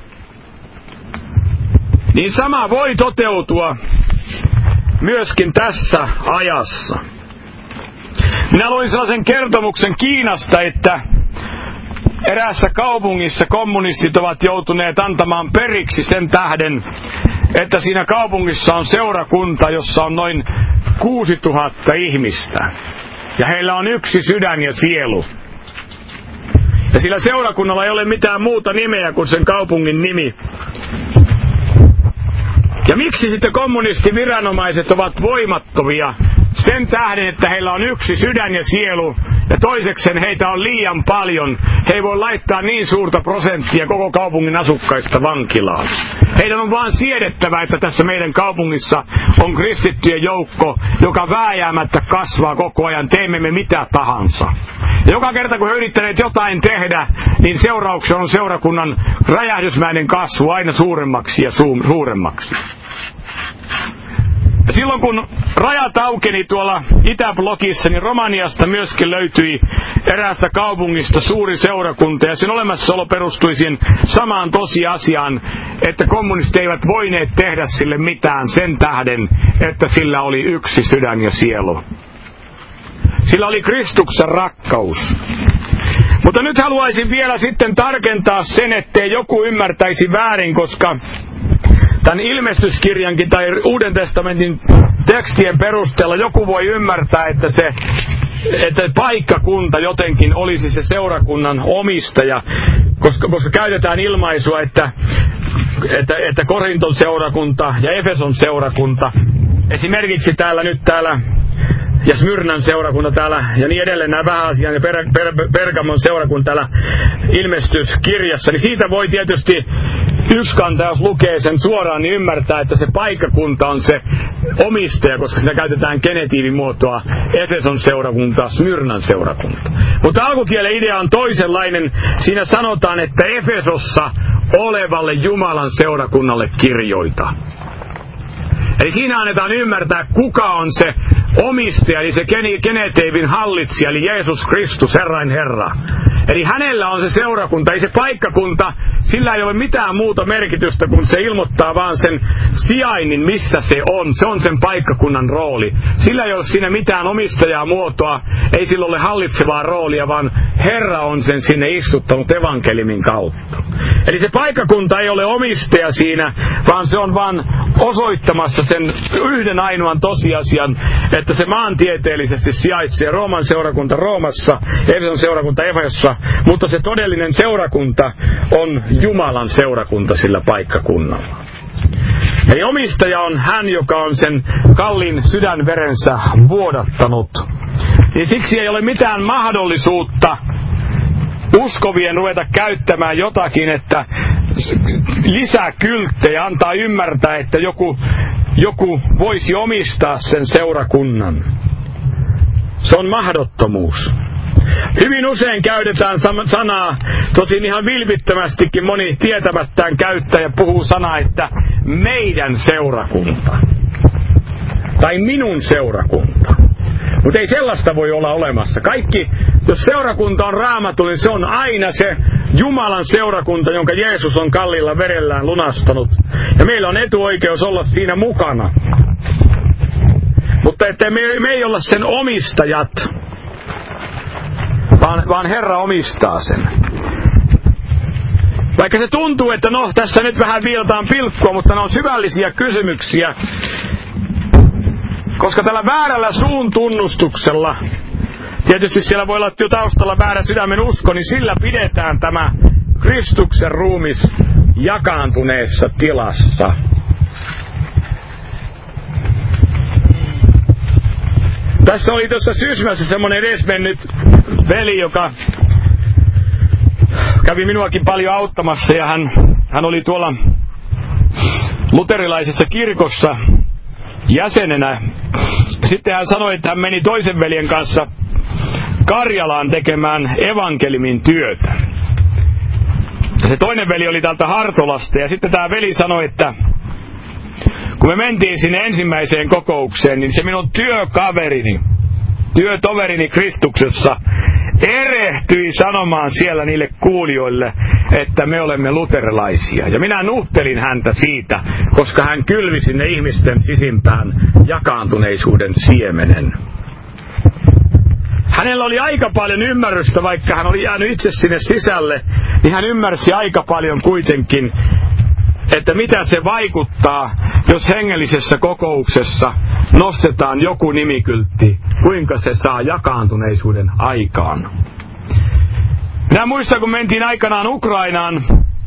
Niin sama voi toteutua myöskin tässä ajassa. Minä luin sellaisen kertomuksen Kiinasta, että eräässä kaupungissa kommunistit ovat joutuneet antamaan periksi sen tähden, että siinä kaupungissa on seurakunta, jossa on noin kuusituhatta ihmistä. Ja heillä on yksi sydän ja sielu. Ja sillä seurakunnalla ei ole mitään muuta nimeä kuin sen kaupungin nimi. Ja miksi sitten kommunistiviranomaiset ovat voimattomia? Sen tähden, että heillä on yksi sydän ja sielu, ja toisekseen heitä on liian paljon. He ei voi laittaa niin suurta prosenttia koko kaupungin asukkaista vankilaan. Heidän on vaan siedettävä, että tässä meidän kaupungissa on kristittyjen joukko, joka vääjäämättä kasvaa koko ajan, teemme me mitä tahansa. Ja joka kerta kun he yrittäneet jotain tehdä, niin seurauksena on seurakunnan räjähdysmäinen kasvu aina suuremmaksi ja su- suuremmaksi. Ja silloin kun rajat aukeni tuolla Itäblokissa, niin Romaniasta myöskin löytyi eräästä kaupungista suuri seurakunta, ja sen olemassaolo perustui siihen samaan tosiasiaan, että kommunistit eivät voineet tehdä sille mitään sen tähden, että sillä oli yksi sydän ja sielu. Sillä oli Kristuksen rakkaus. Mutta nyt haluaisin vielä sitten tarkentaa sen, ettei joku ymmärtäisi väärin, koska tämän ilmestyskirjankin tai Uuden testamentin tekstien perusteella joku voi ymmärtää, että se että paikkakunta jotenkin olisi se seurakunnan omistaja, koska, koska käytetään ilmaisua, että, että, että Korinton seurakunta ja Efeson seurakunta, esimerkiksi täällä nyt täällä ja Smyrnan seurakunta täällä, ja niin edelleen nämä Vähäasian ja per, per, Pergamon seurakunta täällä ilmestyskirjassa, niin siitä voi tietysti yksi kanta, jos lukee sen suoraan, niin ymmärtää, että se paikkakunta on se omistaja, koska siinä käytetään genetiivimuotoa Efeson seurakunta, Smyrnan seurakunta. Mutta alkukielen idea on toisenlainen. Siinä sanotaan, että Efesossa olevalle Jumalan seurakunnalle kirjoita. Eli siinä annetaan ymmärtää, kuka on se omistaja, eli se geneteivin hallitsija, eli Jeesus Kristus, Herrain Herra. Eli hänellä on se seurakunta, ei se paikkakunta, sillä ei ole mitään muuta merkitystä, kun se ilmoittaa vaan sen sijainnin, missä se on. Se on sen paikkakunnan rooli. Sillä ei ole siinä mitään omistajaa muotoa, ei sillä ole hallitsevaa roolia, vaan Herra on sen sinne istuttanut evankeliumin kautta. Eli se paikkakunta ei ole omistaja siinä, vaan se on vaan osoittamassa sen yhden ainoan tosiasian, että se maantieteellisesti sijaitsee Rooman seurakunta Roomassa, Efeson seurakunta Efesossa, mutta se todellinen seurakunta on Jumalan seurakunta sillä paikkakunnalla. Eli omistaja on hän, joka on sen kalliin sydänverensä vuodattanut. Ja siksi ei ole mitään mahdollisuutta uskovien ruveta käyttämään jotakin, että lisää kylttejä, antaa ymmärtää, että joku, joku voisi omistaa sen seurakunnan. Se on mahdottomuus. Hyvin usein käytetään sanaa, tosin ihan vilpittömästikin moni tietämättään käyttää ja puhuu sanaa, että meidän seurakunta. Tai minun seurakunta. Mutta ei sellaista voi olla olemassa. Kaikki, jos seurakunta on Raamattu, niin se on aina se Jumalan seurakunta, jonka Jeesus on kalliilla verellään lunastanut. Ja meillä on etuoikeus olla siinä mukana. Mutta että me, me ei olla sen omistajat, vaan, vaan Herra omistaa sen. Vaikka se tuntuu, että no, tässä nyt vähän viiltaan pilkkua, mutta ne on syvällisiä kysymyksiä. Koska tällä väärällä suun tunnustuksella, tietysti siellä voi olla jo taustalla väärä sydämen usko, niin sillä pidetään tämä Kristuksen ruumis jakaantuneessa tilassa. Tässä oli tuossa Sysmässä semmoinen edesmennyt veli, joka kävi minuakin paljon auttamassa, ja hän, hän oli tuolla luterilaisessa kirkossa jäsenenä. Sitten hän sanoi, että hän meni toisen veljen kanssa Karjalaan tekemään evankeliumin työtä. Se toinen veli oli täältä Hartolasta, ja sitten tämä veli sanoi, että kun me mentiin sinne ensimmäiseen kokoukseen, niin se minun työkaverini, työtoverini Kristuksessa erehtyi sanomaan siellä niille kuulijoille, että me olemme luterilaisia. Ja minä nuhtelin häntä siitä, koska hän kylvi sinne ihmisten sisimpään jakaantuneisuuden siemenen. Hänellä oli aika paljon ymmärrystä, vaikka hän oli jäänyt itse sinne sisälle, niin hän ymmärsi aika paljon kuitenkin, että mitä se vaikuttaa, jos hengellisessä kokouksessa nostetaan joku nimikyltti, kuinka se saa jakaantuneisuuden aikaan. Minä muistan, kun mentiin aikanaan Ukrainaan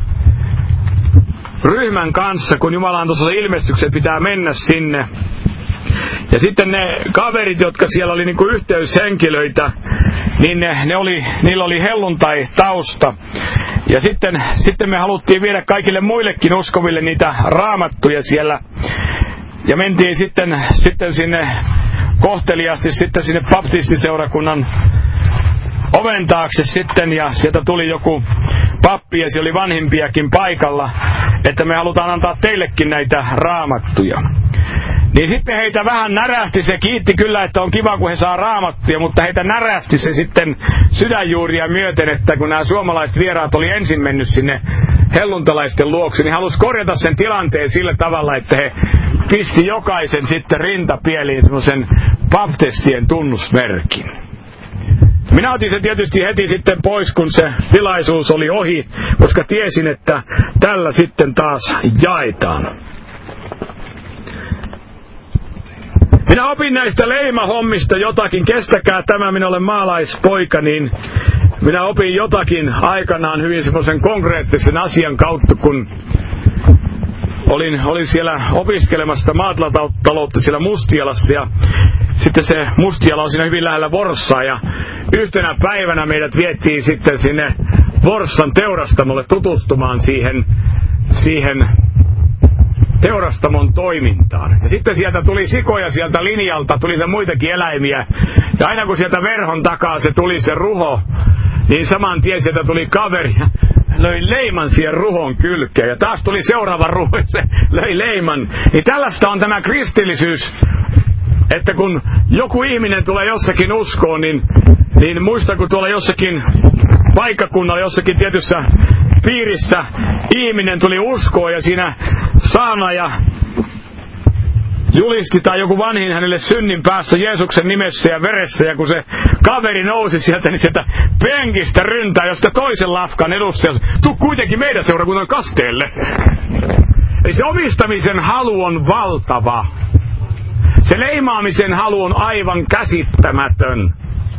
ryhmän kanssa, kun Jumala antoi tuossa ilmestykset, pitää mennä sinne. Ja sitten ne kaverit, jotka siellä oli niinku yhteyshenkilöitä, niin ne, ne oli, niillä oli helluntai-tausta. Ja sitten, sitten me haluttiin viedä kaikille muillekin uskoville niitä raamattuja siellä. Ja mentiin sitten, sitten sinne kohteliasti sitten sinne baptistiseurakunnan oven taakse sitten, ja sieltä tuli joku pappi, ja siellä oli vanhimpiakin paikalla, että me halutaan antaa teillekin näitä raamattuja. Niin sitten heitä vähän närähti, se kiitti kyllä, että on kiva, kun he saa raamattuja, mutta heitä närähti se sitten sydänjuuria myöten, että kun nämä suomalaiset vieraat oli ensin mennyt sinne helluntalaisten luokse, niin halusi korjata sen tilanteen sillä tavalla, että he pisti jokaisen sitten rintapieliin semmoisen baptistien tunnusmerkin. Minä otin sen tietysti heti sitten pois, kun se tilaisuus oli ohi, koska tiesin, että tällä sitten taas jaetaan. Minä opin näistä leimahommista jotakin, kestäkää tämä, minä olen maalaispoika, niin minä opin jotakin aikanaan hyvin semmoisen konkreettisen asian kautta, kun olin, olin siellä opiskelemassa maataloutta siellä Mustialassa, ja sitten se Mustiala on siinä hyvin lähellä Vorssaa, ja yhtenä päivänä meidät viettiin sitten sinne Vorssan teurastamolle tutustumaan siihen, siihen teurastamon toimintaan. Ja sitten sieltä tuli sikoja sieltä linjalta, tuli niitä muitakin eläimiä. Ja aina kun sieltä verhon takaa se tuli se ruho, niin saman tien sieltä tuli kaveri ja löi leiman siihen ruhon kylkeen. Ja taas tuli seuraava ruho, se löi leiman. Niin tällaista on tämä kristillisyys, että kun joku ihminen tulee jossakin uskoon, niin, niin muista, kun tuolla jossakin paikkakunnalla, jossakin tietyssä piirissä ihminen tuli uskoon ja siinä saarnaaja julisti tai joku vanhin hänelle synnin päästö Jeesuksen nimessä ja veressä, ja kun se kaveri nousi sieltä, niin sieltä penkistä ryntää, josta toisen lafkan edustaja, tuu kuitenkin meidän seurakunnan kasteelle. Eli se omistamisen halu on valtava. Se leimaamisen halu on aivan käsittämätön.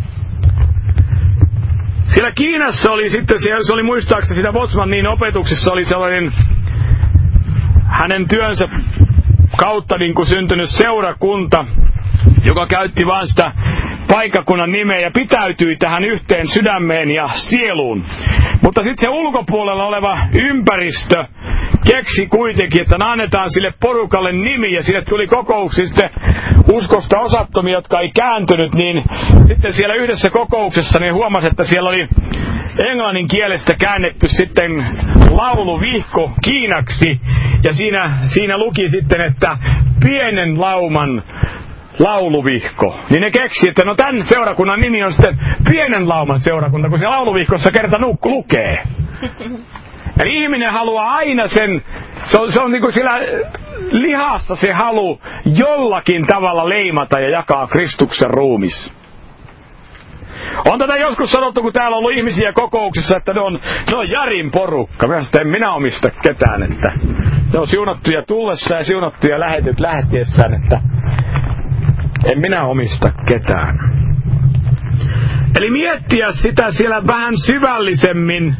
Siellä Kiinassa oli sitten, se oli muistaakseni sitä Botsmanin opetuksessa oli sellainen hänen työnsä kautta niin kuin syntynyt seurakunta, joka käytti vain sitä paikkakunnan nimeä ja pitäytyi tähän yhteen sydämeen ja sieluun. Mutta sitten se ulkopuolella oleva ympäristö keksi kuitenkin, että annetaan sille porukalle nimi, ja sille tuli kokouksiin sitten uskosta osattomia, jotka ei kääntynyt, niin sitten siellä yhdessä kokouksessa niin huomasi, että siellä oli englannin kielestä käännetty sitten lauluvihko kiinaksi, ja siinä, siinä luki sitten, että pienen lauman lauluvihko. Niin ne keksi, että no tämän seurakunnan nimi on sitten pienen lauman seurakunta, kun se lauluvihkossa kerta nukku lukee. Eli ihminen haluaa aina sen, se on, se on niin kuin sillä lihassa se halu jollakin tavalla leimata ja jakaa Kristuksen ruumis. On tätä joskus sanottu, kun täällä on ollut ihmisiä kokouksissa, että ne on, ne on Jarin porukka. Mä en minä omista ketään, että ne on siunattuja tullessa ja siunattuja lähetet lähtiessään, että en minä omista ketään. Eli miettiä sitä siellä vähän syvällisemmin.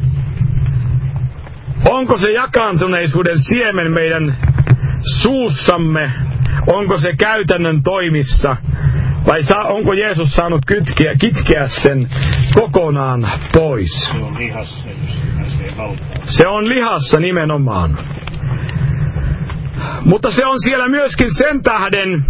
Onko se jakaantuneisuuden siemen meidän suussamme? Onko se käytännön toimissa? Vai onko Jeesus saanut kytkeä, kitkeä sen kokonaan pois? Se on lihassa, jos se valtaa. Se on lihassa nimenomaan. Mutta se on siellä myöskin sen tähden,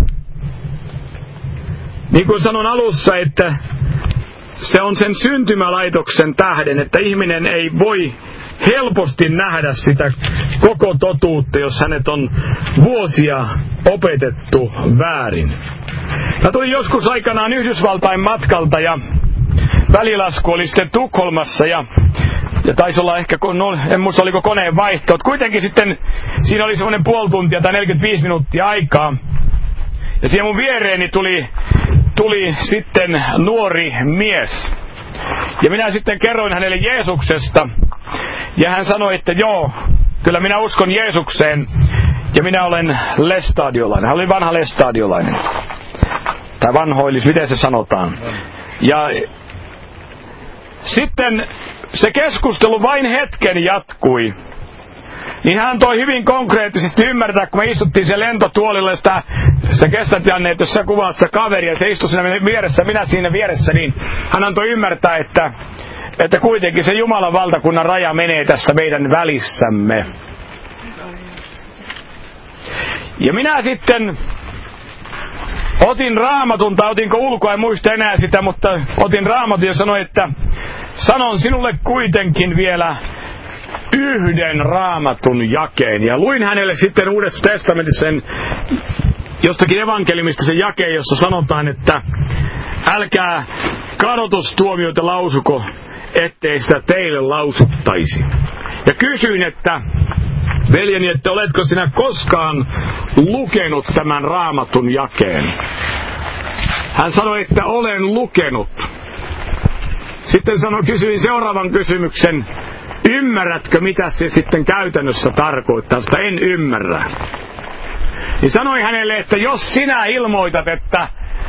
niin kuin sanon alussa, että se on sen syntymälaitoksen tähden, että ihminen ei voi helposti nähdä sitä koko totuutta, jos hänet on vuosia opetettu väärin. Mä tulin joskus aikanaan Yhdysvaltain matkalta ja välilasku oli sitten Tukholmassa ja, ja taisi olla ehkä, no, en muista oliko koneen vaihto. Kuitenkin sitten siinä oli semmoinen puoli tuntia tai neljäkymmentäviisi minuuttia aikaa. Ja siihen mun viereeni tuli, tuli sitten nuori mies. Ja minä sitten kerroin hänelle Jeesuksesta. Ja hän sanoi, että joo, kyllä minä uskon Jeesukseen. Ja minä olen lestadiolainen. Hän oli vanha lestadiolainen. Tai vanhoillis, miten se sanotaan. Ja sitten se keskustelu vain hetken jatkui. Niin hän toi hyvin konkreettisesti ymmärtää, kun me istuttiin sen lentotuolilla, sitä, sä kestät Janne, että jos sä kuvaat sitä kaveria, se istui siinä vieressä, minä siinä vieressä, niin hän antoi ymmärtää, että, että kuitenkin se Jumalan valtakunnan raja menee tässä meidän välissämme. Ja minä sitten otin raamatun, tai otinko ulkoa, en muista enää sitä, mutta otin raamatun ja sanoin, että sanon sinulle kuitenkin vielä yhden raamatun jakeen. Ja luin hänelle sitten Uudessa testamentissa sen jostakin evankeliumista sen jakeen, jossa sanotaan, että älkää kadotustuomioita lausuko, ettei sitä teille lausuttaisi. Ja kysyin, että veljeni, että oletko sinä koskaan lukenut tämän raamatun jakeen? Hän sanoi, että olen lukenut. Sitten sanoi, kysyin seuraavan kysymyksen. Ymmärrätkö, mitä se sitten käytännössä tarkoittaa? Sitä en ymmärrä. Niin sanoi hänelle, että jos sinä ilmoitat, että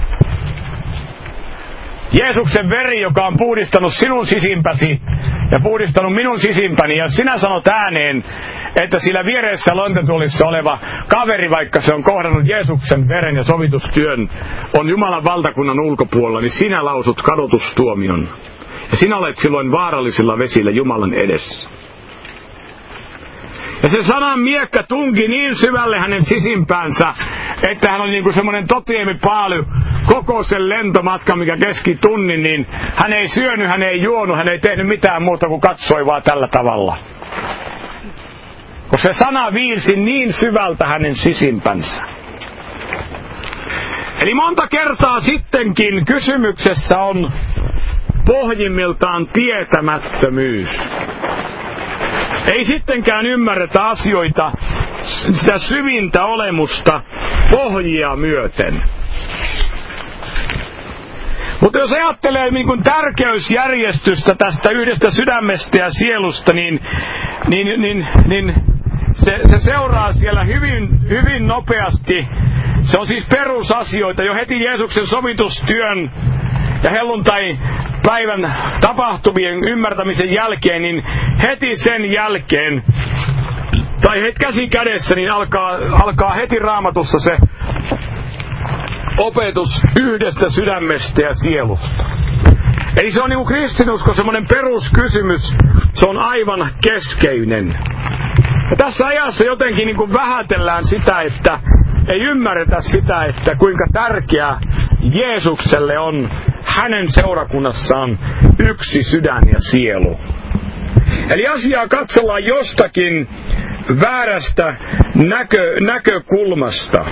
Jeesuksen veri, joka on puhdistanut sinun sisimpäsi ja puhdistanut minun sisimpäni, ja sinä sanot ääneen, että sillä viereessä lontetuolissa oleva kaveri, vaikka se on kohdannut Jeesuksen veren ja sovitustyön, on Jumalan valtakunnan ulkopuolella, niin sinä lausut kadotustuomion. Ja sinä olet silloin vaarallisilla vesillä Jumalan edessä. Ja se sanan miekka tunki niin syvälle hänen sisimpäänsä, että hän oli niin kuin semmoinen totiemipaaly koko sen lentomatkan, mikä kesti tunnin, niin hän ei syönyt, hän ei juonut, hän ei tehnyt mitään muuta kuin katsoi vaan tällä tavalla. Kun se sana viilsi niin syvältä hänen sisimpänsä. Eli monta kertaa sittenkin kysymyksessä on pohjimmiltaan tietämättömyys. Ei sittenkään ymmärretä asioita, sitä syvintä olemusta pohjia myöten. Mutta jos ajattelee niin kuin tärkeysjärjestystä tästä yhdestä sydämestä ja sielusta, niin, niin, niin, niin se, se seuraa siellä hyvin, hyvin nopeasti. Se on siis perusasioita jo heti Jeesuksen sovitustyön ja helluntai-päivän tapahtumien ymmärtämisen jälkeen, niin heti sen jälkeen, tai heti käsi kädessä, niin alkaa, alkaa heti Raamatussa se opetus yhdestä sydämestä ja sielusta. Eli se on niin kuin kristinusko semmoinen peruskysymys, se on aivan keskeinen. Ja tässä ajassa jotenkin niin kuin vähätellään sitä, että ei ymmärretä sitä, että kuinka tärkeää Jeesukselle on hänen seurakunnassaan yksi sydän ja sielu. Eli asiaa katsellaan jostakin väärästä näkö, näkökulmasta.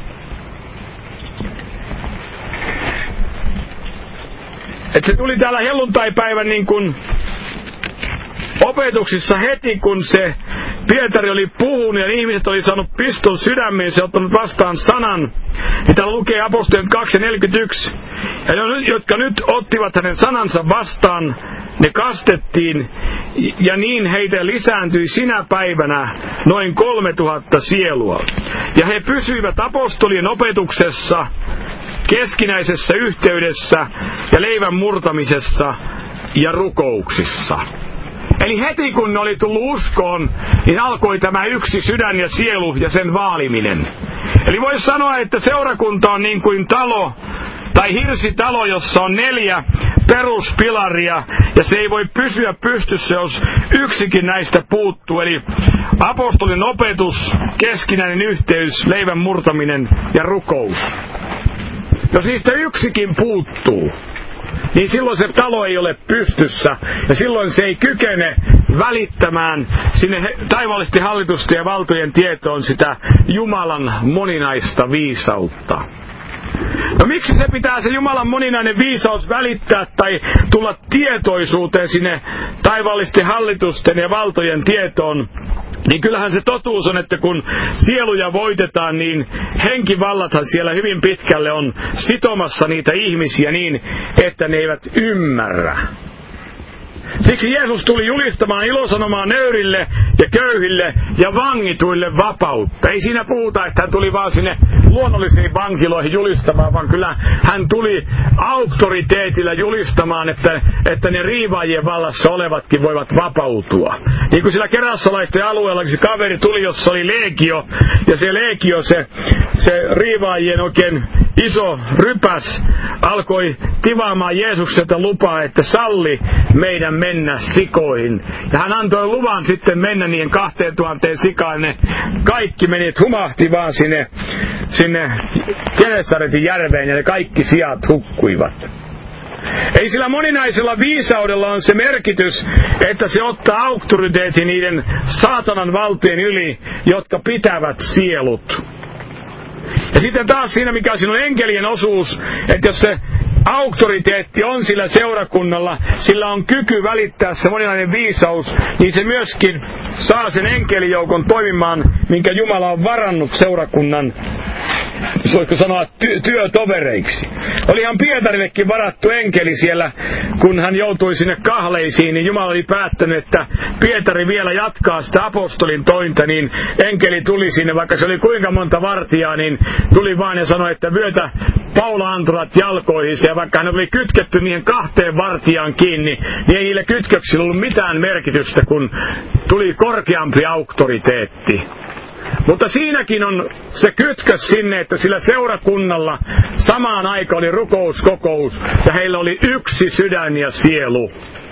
Et se tuli täällä helluntaipäivän niin kuin opetuksissa heti, kun se Pietari oli puhunut ja ihmiset oli saanut piston sydämiin, se ottanut vastaan sanan. Niin täällä lukee apostolien kaksi neljäkymmentäyksi. Ja jotka nyt ottivat hänen sanansa vastaan, ne kastettiin, ja niin heitä lisääntyi sinä päivänä noin kolme tuhatta sielua. Ja he pysyivät apostolien opetuksessa, keskinäisessä yhteydessä ja leivän murtamisessa ja rukouksissa. Eli heti kun ne oli tullut uskoon, niin alkoi tämä yksi sydän ja sielu ja sen vaaliminen. Eli voisi sanoa, että seurakunta on niin kuin talo tai hirsitalo, jossa on neljä peruspilaria, ja se ei voi pysyä pystyssä, jos yksikin näistä puuttuu. Eli apostolin opetus, keskinäinen yhteys, leivän murtaminen ja rukous. Jos niistä yksikin puuttuu, niin silloin se talo ei ole pystyssä, ja silloin se ei kykene välittämään sinne taivaallisten hallitusten ja valtojen tietoon sitä Jumalan moninaista viisautta. No miksi se pitää se Jumalan moninainen viisaus välittää tai tulla tietoisuuteen sinne taivaallisten hallitusten ja valtojen tietoon? Niin kyllähän se totuus on, että kun sieluja voitetaan, niin henkivallathan siellä hyvin pitkälle on sitomassa niitä ihmisiä niin, että ne eivät ymmärrä. Siksi Jeesus tuli julistamaan ilosanomaa nöyrille ja köyhille ja vangituille vapautta. Ei siinä puhuta, että hän tuli vaan sinne luonnollisiin vankiloihin julistamaan, vaan kyllä hän tuli auktoriteetilla julistamaan, että, että ne riivaajien vallassa olevatkin voivat vapautua. Niin kuin sillä kerassalaisten alueella se kaveri tuli, jossa oli leegio, ja se leegio, se, se riivaajien oikein iso rypäs, alkoi tivaamaan Jeesukselta lupaa, että salli meidän mennä sikoihin. Ja hän antoi luvan sitten mennä niiden kahteen tuhanteen sikaan. Ne kaikki menit, humahti vaan sinne, sinne Genesaretin järveen, ja ne kaikki sijat hukkuivat. Ei sillä moninaisella viisaudella on se merkitys, että se ottaa auktoriteetin niiden saatanan valtojen yli, jotka pitävät sielut. Ja sitten taas siinä, mikä siinä on enkelien osuus, että jos se auktoriteetti on sillä seurakunnalla, sillä on kyky välittää se moninainen viisaus, niin se myöskin saa sen enkelijoukon toimimaan, minkä Jumala on varannut seurakunnan, voisiko sanoa, ty- työtovereiksi. Olihan Pietarillekin varattu enkeli siellä, kun hän joutui sinne kahleisiin, niin Jumala oli päättänyt, että Pietari vielä jatkaa sitä apostolin tointa, niin enkeli tuli sinne, vaikka se oli kuinka monta vartijaa, niin tuli vaan ja sanoi, että vyötä paula-anturat jalkoihin, ja vaikka hän oli kytketty niihin kahteen vartijaan kiinni, niin ei niillä kytköksillä ollut mitään merkitystä, kun tuli korkeampi auktoriteetti. Mutta siinäkin on se kytkös sinne, että sillä seurakunnalla samaan aikaan oli rukouskokous, ja heillä oli yksi sydän ja sielu.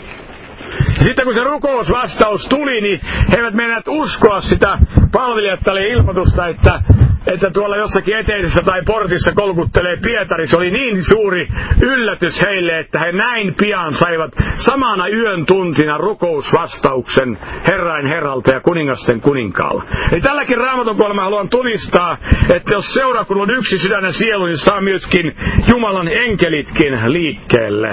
Ja sitten kun se rukousvastaus tuli, niin he eivät menneet uskoa sitä palvelijalle ilmoitusta, että, että tuolla jossakin eteisessä tai portissa kolkuttelee Pietari. Se oli niin suuri yllätys heille, että he näin pian saivat samana yön tuntina rukousvastauksen Herrain Herralta ja kuningasten kuninkaalla. Eli tälläkin Raamatun puolella mä haluan tunnustaa, että jos seurakunnalla on yksi sydän ja sielu, niin saa myöskin Jumalan enkelitkin liikkeelle.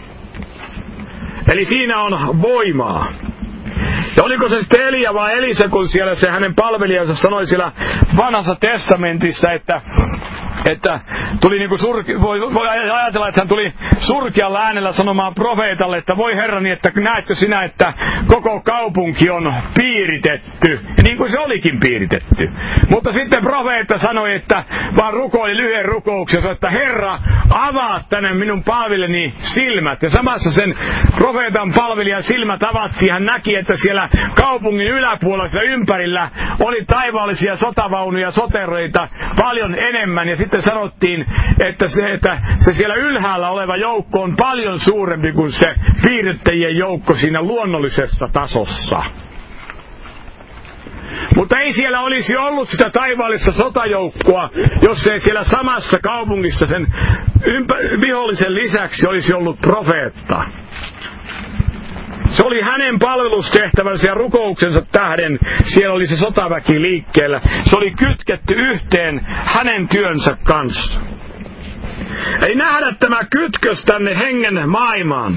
Eli siinä on voimaa. Ja oliko se sitten Elia vai Elisa, kun siellä se hänen palvelijansa sanoi siellä vanhassa testamentissa, että, että tuli niinku surki, voi, voi ajatella, että hän tuli surkealla äänellä sanomaan profeetalle, että voi herrani, että näetkö sinä, että koko kaupunki on piiritetty. Ja niin kuin se olikin piiritetty. Mutta sitten profeetta sanoi, että vaan rukoili lyhyen rukouksen, että Herra, avaa tänne minun palvelini silmät. Ja samassa sen profeetan palvelijan silmät avattiin. Hän näki, että siellä kaupungin yläpuolella ympärillä oli taivaallisia sotavaunuja, sotereita paljon enemmän. Ja sitten sanottiin, että se, että se siellä ylhäällä oleva joukko on paljon suurempi kuin se piirittäjien joukko siinä luonnollisessa tasossa. Mutta ei siellä olisi ollut sitä taivaallista sotajoukkoa, jos ei siellä samassa kaupungissa sen ympä- vihollisen lisäksi olisi ollut profeetta. Se oli hänen palvelustehtävänsä ja rukouksensa tähden. Siellä oli se sotaväki liikkeellä. Se oli kytketty yhteen hänen työnsä kanssa. Ei nähdä tämä kytkös tänne hengen maailmaan.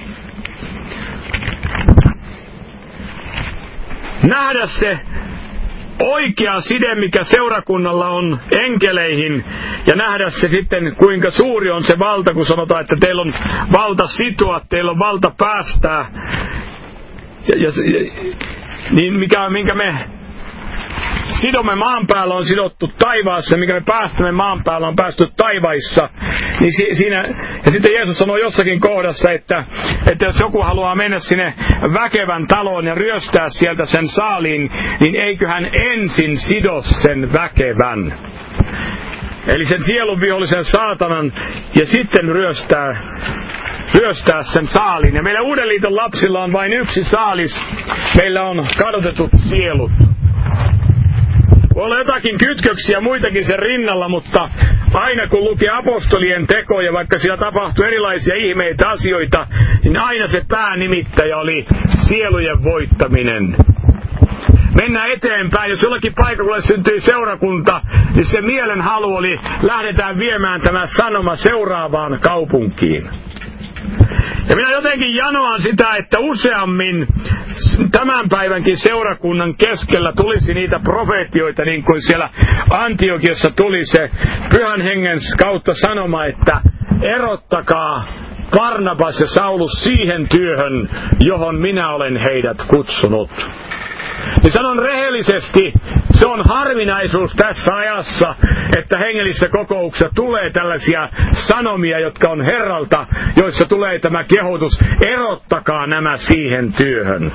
Nähdä se oikea side, mikä seurakunnalla on enkeleihin, ja nähdä se sitten, kuinka suuri on se valta, kun sanotaan, että teillä on valta sitoa, teillä on valta päästää, ja, ja, niin mikä, minkä me sidomme maan päällä on sidottu taivaassa, mikä me päästämme maan päällä on päästy taivaissa. Niin si, siinä, ja sitten Jeesus sanoo jossakin kohdassa, että, että jos joku haluaa mennä sinne väkevän taloon ja ryöstää sieltä sen saaliin, niin eikö hän ensin sido sen väkevän. Eli sen sielun vihollisen saatanan, ja sitten ryöstää ryöstää sen saaliin. Ja meillä Uuden liiton lapsilla on vain yksi saalis. Meillä on kadotetut sielut. Voi olla jotakin kytköksiä muitakin sen rinnalla, mutta aina kun lukee apostolien tekoja, vaikka siellä tapahtui erilaisia ihmeitä asioita, niin aina se päänimittäjä oli sielujen voittaminen. Mennään eteenpäin. Jos jollakin paikakunnalla syntyi seurakunta, niin se mielen halu oli, lähdetään viemään tämä sanoma seuraavaan kaupunkiin. Ja minä jotenkin janoan sitä, että useammin tämän päivänkin seurakunnan keskellä tulisi niitä profeetioita, niin kuin siellä Antiokiassa tuli se Pyhän Hengen kautta sanoma, että erottakaa Barnabas ja Saulus siihen työhön, johon minä olen heidät kutsunut. Niin sanon rehellisesti, se on harvinaisuus tässä ajassa, että hengellisissä kokouksissa tulee tällaisia sanomia, jotka on Herralta, joissa tulee tämä kehotus, erottakaa nämä siihen työhön.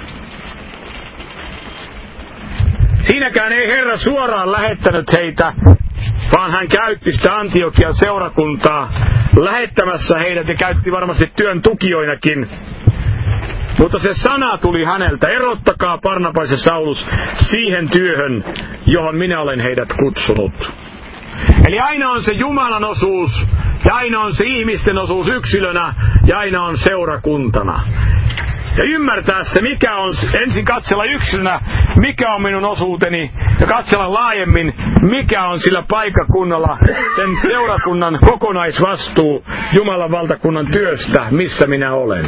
Siinäkään ei Herra suoraan lähettänyt heitä, vaan hän käytti sitä Antiokian seurakuntaa lähettämässä heidät ja käytti varmasti työn tukijoinakin. Mutta se sana tuli häneltä, erottakaa Barnabas ja Saulus siihen työhön, johon minä olen heidät kutsunut. Eli aina on se Jumalan osuus, ja aina on se ihmisten osuus yksilönä, ja aina on seurakuntana. Ja ymmärtää se, mikä on, ensin katsella yksilönä, mikä on minun osuuteni, ja katsella laajemmin, mikä on sillä paikkakunnalla sen seurakunnan kokonaisvastuu Jumalan valtakunnan työstä, missä minä olen.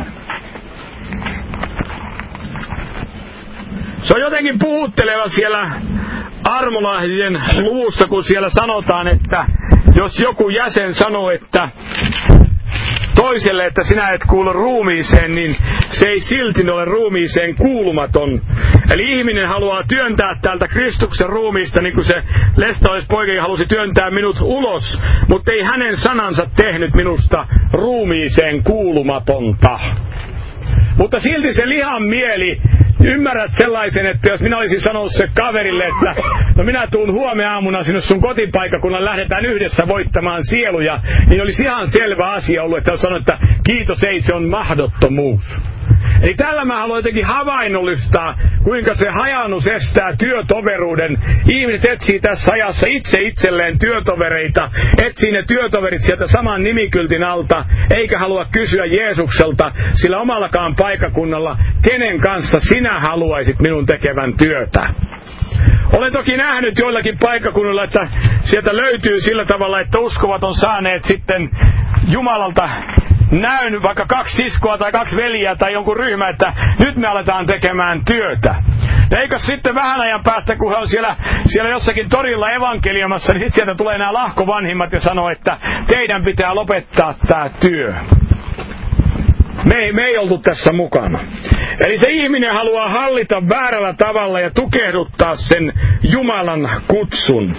Se on jotenkin puhutteleva siellä Armolahdien luvussa, kun siellä sanotaan, että jos joku jäsen sanoo, että toiselle, että sinä et kuulu ruumiiseen, niin se ei silti ole ruumiiseen kuulumaton. Eli ihminen haluaa työntää täältä Kristuksen ruumiista, niin kuin se lestalaispoika halusi työntää minut ulos, mutta ei hänen sanansa tehnyt minusta ruumiiseen kuulumatonta. Mutta silti se lihan mieli, ymmärrät sellaisen, että jos minä olisin sanonut se kaverille, että no minä tuun huomeaamuna sinne sun kotipaikkakunnan, lähdetään yhdessä voittamaan sieluja, niin olisi ihan selvä asia ollut, että jos sanoo, että kiitos, ei, se on mahdottomuus. Eli tällä mä haluan jotenkin havainnollistaa, kuinka se hajannus estää työtoveruuden. Ihmiset etsii tässä ajassa itse itselleen työtovereita, etsii ne työtoverit sieltä saman nimikyltin alta, eikä halua kysyä Jeesukselta, sillä omallakaan paikakunnalla, kenen kanssa sinä haluaisit minun tekevän työtä. Olen toki nähnyt joillakin paikkakunnilla, että sieltä löytyy sillä tavalla, että uskovat on saaneet sitten Jumalalta näyn vaikka kaksi siskoa tai kaksi veljeä tai jonkun ryhmä, että nyt me aletaan tekemään työtä. Ja eikö sitten vähän ajan päästä, kun he on siellä, siellä jossakin torilla evankeliumassa, niin sitten sieltä tulee nämä lahkovanhimmat ja sanoo, että teidän pitää lopettaa tämä työ. Me ei, me ei oltu tässä mukana. Eli se ihminen haluaa hallita väärällä tavalla ja tukehduttaa sen Jumalan kutsun.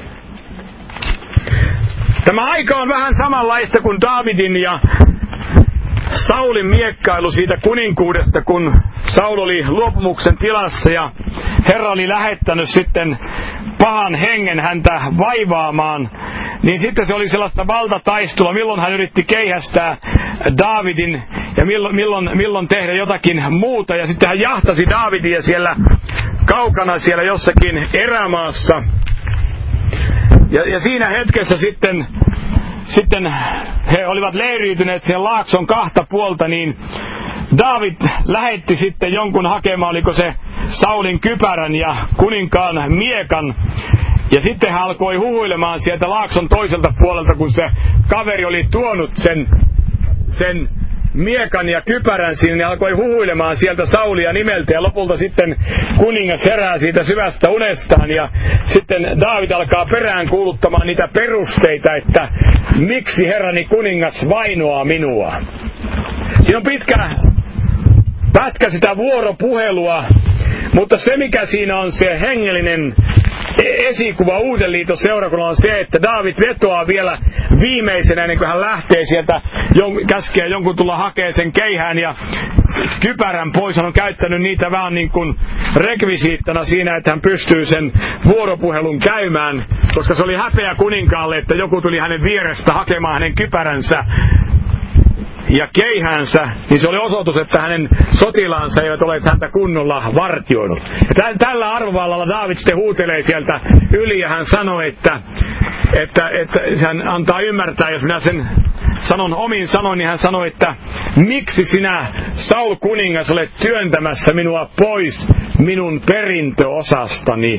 Tämä aika on vähän samanlaista kuin Daavidin ja Saulin miekkailu siitä kuninkuudesta, kun Saul oli luopumuksen tilassa ja Herra oli lähettänyt sitten pahan hengen häntä vaivaamaan, niin sitten se oli sellaista valtataistelua, milloin hän yritti keihästää Daavidin ja milloin, milloin, milloin tehdä jotakin muuta. Ja sitten hän jahtasi Daavidia siellä kaukana siellä jossakin erämaassa. Ja, ja siinä hetkessä sitten, sitten he olivat leiriytyneet siihen laakson kahta puolta, niin Daavid lähetti sitten jonkun hakemaan, oliko se Saulin kypärän ja kuninkaan miekan. Ja sitten hän alkoi huhuilemaan sieltä laakson toiselta puolelta, kun se kaveri oli tuonut sen, sen miekan ja kypärän sinne, niin alkoi huhuilemaan sieltä Saulia nimeltä, ja lopulta sitten kuningas herää siitä syvästä unestaan, ja sitten Daavid alkaa perään kuuluttamaan niitä perusteita, että miksi herrani kuningas vainoaa minua. Siinä on pitkä pätkä sitä vuoropuhelua, mutta se mikä siinä on se hengellinen esikuva Uuden liiton seurakunnalla on se, että Daavid vetoaa vielä viimeisenä, ennen kuin hän lähtee sieltä, käskee jonkun tulla hakee sen keihään ja kypärän pois. Hän on käyttänyt niitä vähän niin kuin rekvisiittana siinä, että hän pystyy sen vuoropuhelun käymään, koska se oli häpeä kuninkaalle, että joku tuli hänen vierestä hakemaan hänen kypäränsä. ja keihäänsä, niin se oli osoitus, että hänen sotilaansa eivät ole häntä kunnolla vartioinut. Ja tällä arvovallalla Daavid sitten huutelee sieltä yli ja hän sanoi, että, että, että hän antaa ymmärtää, jos minä sen sanon omin sanoin, niin hän sanoi, että miksi sinä, Saul kuningas, olet työntämässä minua pois minun perintöosastani.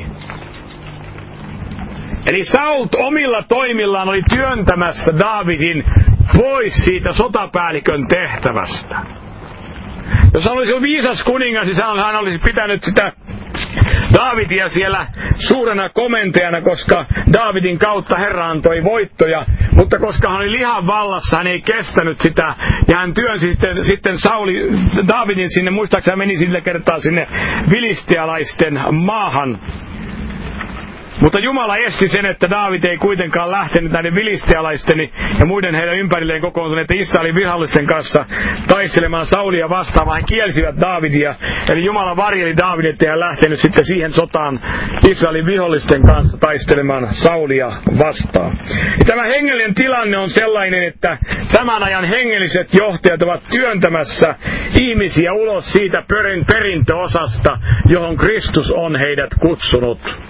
Eli Saul omilla toimillaan oli työntämässä Daavidin pois siitä sotapäällikön tehtävästä. Jos hän olisi ollut viisas kuningas, niin hän olisi pitänyt sitä Daavidia siellä suurena komentajana, koska Daavidin kautta Herra antoi voittoja, mutta koska hän oli lihan vallassa, hän ei kestänyt sitä, ja hän työnsi sitten, sitten Sauli, Daavidin sinne, muistaakseni hän meni sillä kertaa sinne filistialaisten maahan. Mutta Jumala esti sen, että Daavid ei kuitenkaan lähtenyt näiden filistealaisten ja muiden heidän ympärilleen kokoontuneiden Israelin vihollisten kanssa taistelemaan Saulia vastaan, vaan he kielsivät Daavidia. Eli Jumala varjeli Daavidin, ettei hän lähtenyt sitten siihen sotaan Israelin vihollisten kanssa taistelemaan Saulia vastaan. Ja tämä hengellinen tilanne on sellainen, että tämän ajan hengelliset johtajat ovat työntämässä ihmisiä ulos siitä perin, perintöosasta, johon Kristus on heidät kutsunut.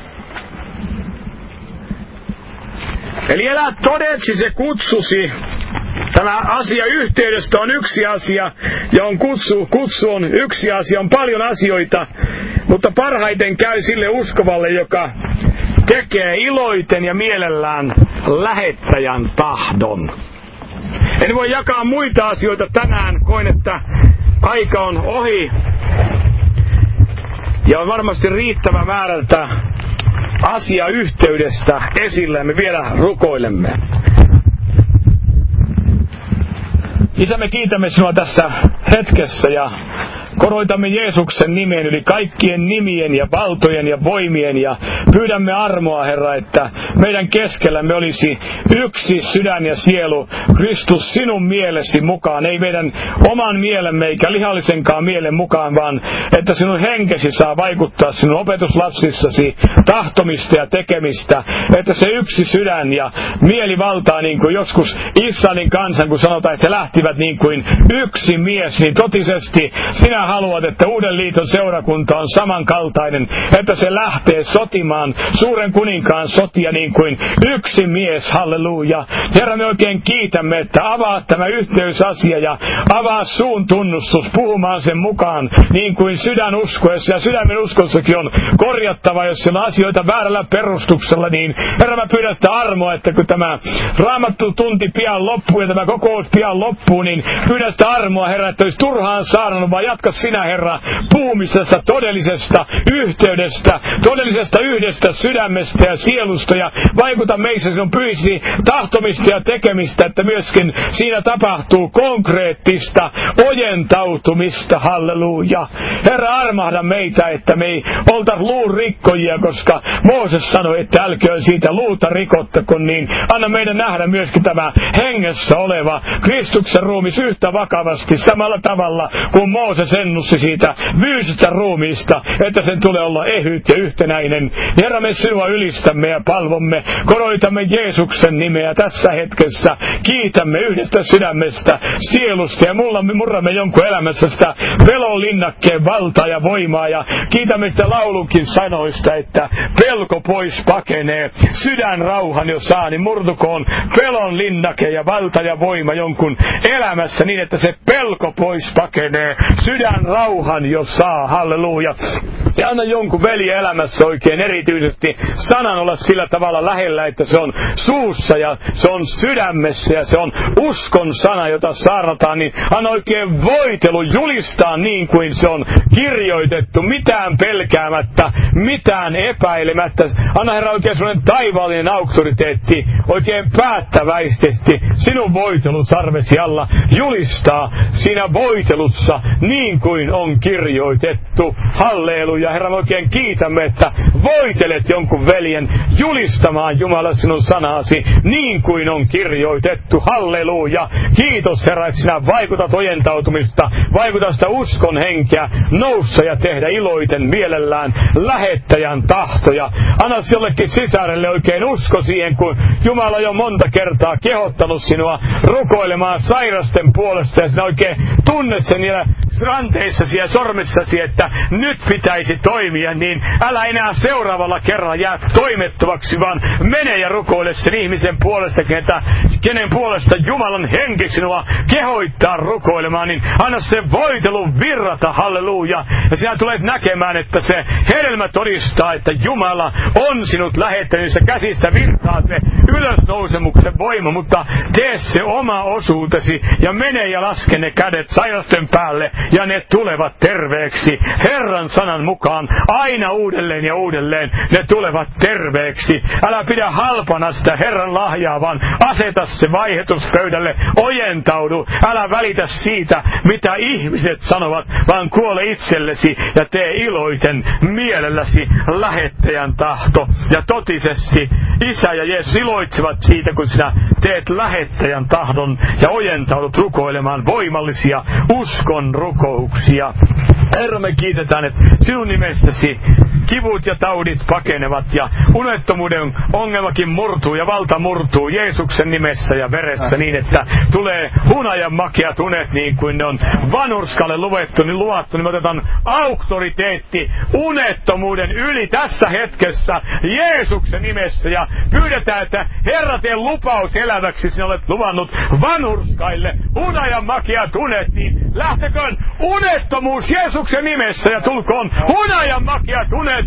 Eli elää todeksi se kutsusi. Tämä asia yhteydestä on yksi asia, ja on kutsu, kutsu on yksi asia, on paljon asioita, mutta parhaiten käy sille uskovalle, joka tekee iloiten ja mielellään lähettäjän tahdon. En voi jakaa muita asioita tänään, koen, että aika on ohi, ja on varmasti riittävä määrältä asia yhteydestä esille, me vielä rukoilemme. Isä, me kiitämme sinua tässä hetkessä ja koroitamme Jeesuksen nimeen yli kaikkien nimien ja valtojen ja voimien ja pyydämme armoa, Herra, että meidän keskellämme olisi yksi sydän ja sielu, Kristus sinun mielesi mukaan, ei meidän oman mielemme eikä lihallisenkaan mielen mukaan, vaan että sinun henkesi saa vaikuttaa sinun opetuslapsissasi tahtomista ja tekemistä, että se yksi sydän ja mieli valtaa, niin kuin joskus Israelin kansan, kun sanotaan, että he lähtivät niin kuin yksi mies, niin totisesti sinä haluat, että Uuden liiton seurakunta on samankaltainen, että se lähtee sotimaan suuren kuninkaan sotia niin kuin yksi mies, halleluja. Herra, me oikein kiitämme, että avaa tämä yhteysasia ja avaa suun tunnustus puhumaan sen mukaan, niin kuin sydän uskoessa ja sydämen uskossakin on korjattava, jos siellä on asioita väärällä perustuksella, niin Herra, mä pyydän sitä armoa, että kun tämä raamattu tunti pian loppuu ja tämä kokous pian loppuu, niin pyydän sitä armoa, Herra, että olisi turhaan saarnannut, vaan jatka sinä, Herra, puhumisesta todellisesta yhteydestä, todellisesta yhdestä sydämestä ja sielusta, ja vaikuta meissä sinun pyhisi tahtomista ja tekemistä, että myöskin siinä tapahtuu konkreettista ojentautumista, halleluja. Herra, armahda meitä, että me ei olta luun rikkojia, koska Mooses sanoi, että älköön siitä luuta rikottako, niin anna meidän nähdä myöskin tämä hengessä oleva Kristuksen ruumis yhtä vakavasti, samalla tavalla kuin Mooses ennusti siitä vyysestä ruumiista, että sen tulee olla ehyt ja yhtenäinen. Herra, me sinua ylistämme ja palvomme, koroitamme Jeesuksen nimeä tässä hetkessä, kiitämme yhdestä sydämestä, sielusta ja mullamme murramme jonkun elämässä sitä pelon linnakkeen valtaa ja voimaa, ja kiitämme sitä laulunkin sanoista, että pelko pois pakenee, sydän rauhan jo saa, niin murtukoon pelon linnake ja valta ja voima jonkun elämässä niin, että se pelko pois pakenee, sydän rauhan jo saa, halleluja. Ja anna jonkun veli elämässä oikein erityisesti sanan olla sillä tavalla lähellä, että se on suussa ja se on sydämessä ja se on uskon sana, jota saarnataan, niin anna oikein voitelu julistaa niin kuin se on kirjoitettu, mitään pelkäämättä, mitään epäilemättä. Anna, Herra, oikein sellainen taivaallinen auktoriteetti, oikein päättäväisesti sinun voitelusarvesi alla julistaa siinä voitelussa niin kuin on kirjoitettu. Halleluja. Halleluja, Herra, me oikein kiitämme, että voitelet jonkun veljen julistamaan Jumala sinun sanasi, niin kuin on kirjoitettu. Halleluja. Kiitos, Herra, että sinä vaikutat ojentautumista, vaikutat sitä uskon henkeä, noussa ja tehdä iloiten mielellään lähettäjän tahtoja. Anna jollekin sisarelle oikein usko siihen, kun Jumala jo monta kertaa kehottanut sinua rukoilemaan sairasten puolesta, ja sinä oikein tunnet sen niillä ranteissasi ja sormissasi, että nyt pitäisi toimia, niin älä enää seuraavalla kerralla jää toimettomaksi, vaan mene ja rukoile sen ihmisen puolesta, ketä, kenen puolesta Jumalan henki sinua kehoittaa rukoilemaan, niin anna se voitelu virrata, halleluja, ja sinä tulet näkemään, että se hedelmä todistaa, että Jumala on sinut lähettänyt, se käsistä virtaa se ylösnousemuksen voima, mutta tee se oma osuutesi ja mene ja laske ne kädet sairasten päälle ja ne tulevat terveeksi. Herran sanan mukaan aina uudelleen ja uudelleen ne tulevat terveeksi. Älä pidä halpana sitä Herran lahjaa, vaan aseta se vaihetuspöydälle, ojentaudu. Älä välitä siitä, mitä ihmiset sanovat, vaan kuole itsellesi ja tee iloiten mielelläsi lähettäjän tahto. Ja totisesti Isä ja Jeesus iloitsevat siitä, kun sinä teet lähettäjän tahdon ja ojentaudut rukoilemaan voimallisia uskon rukouksia. Herra, me kiitetään, että sinun nimessäsi kivut ja taudit pakenevat ja unettomuuden ongelmakin murtuu ja valta murtuu Jeesuksen nimessä ja veressä niin, että tulee hunajan makeat unet niin kuin ne on vanhurskalle luvattu, niin luvattu, niin me otetaan auktoriteetti unettomuuden yli tässä hetkessä Jeesuksen nimessä ja pyydetään, että Herra, tee lupaus eläväksi, sinä olet luvannut vanhurskaille hunajan makeat unet, niin lähteköön unettomuus Jeesuksen nimessä ja tulkoon hunajan makeat unet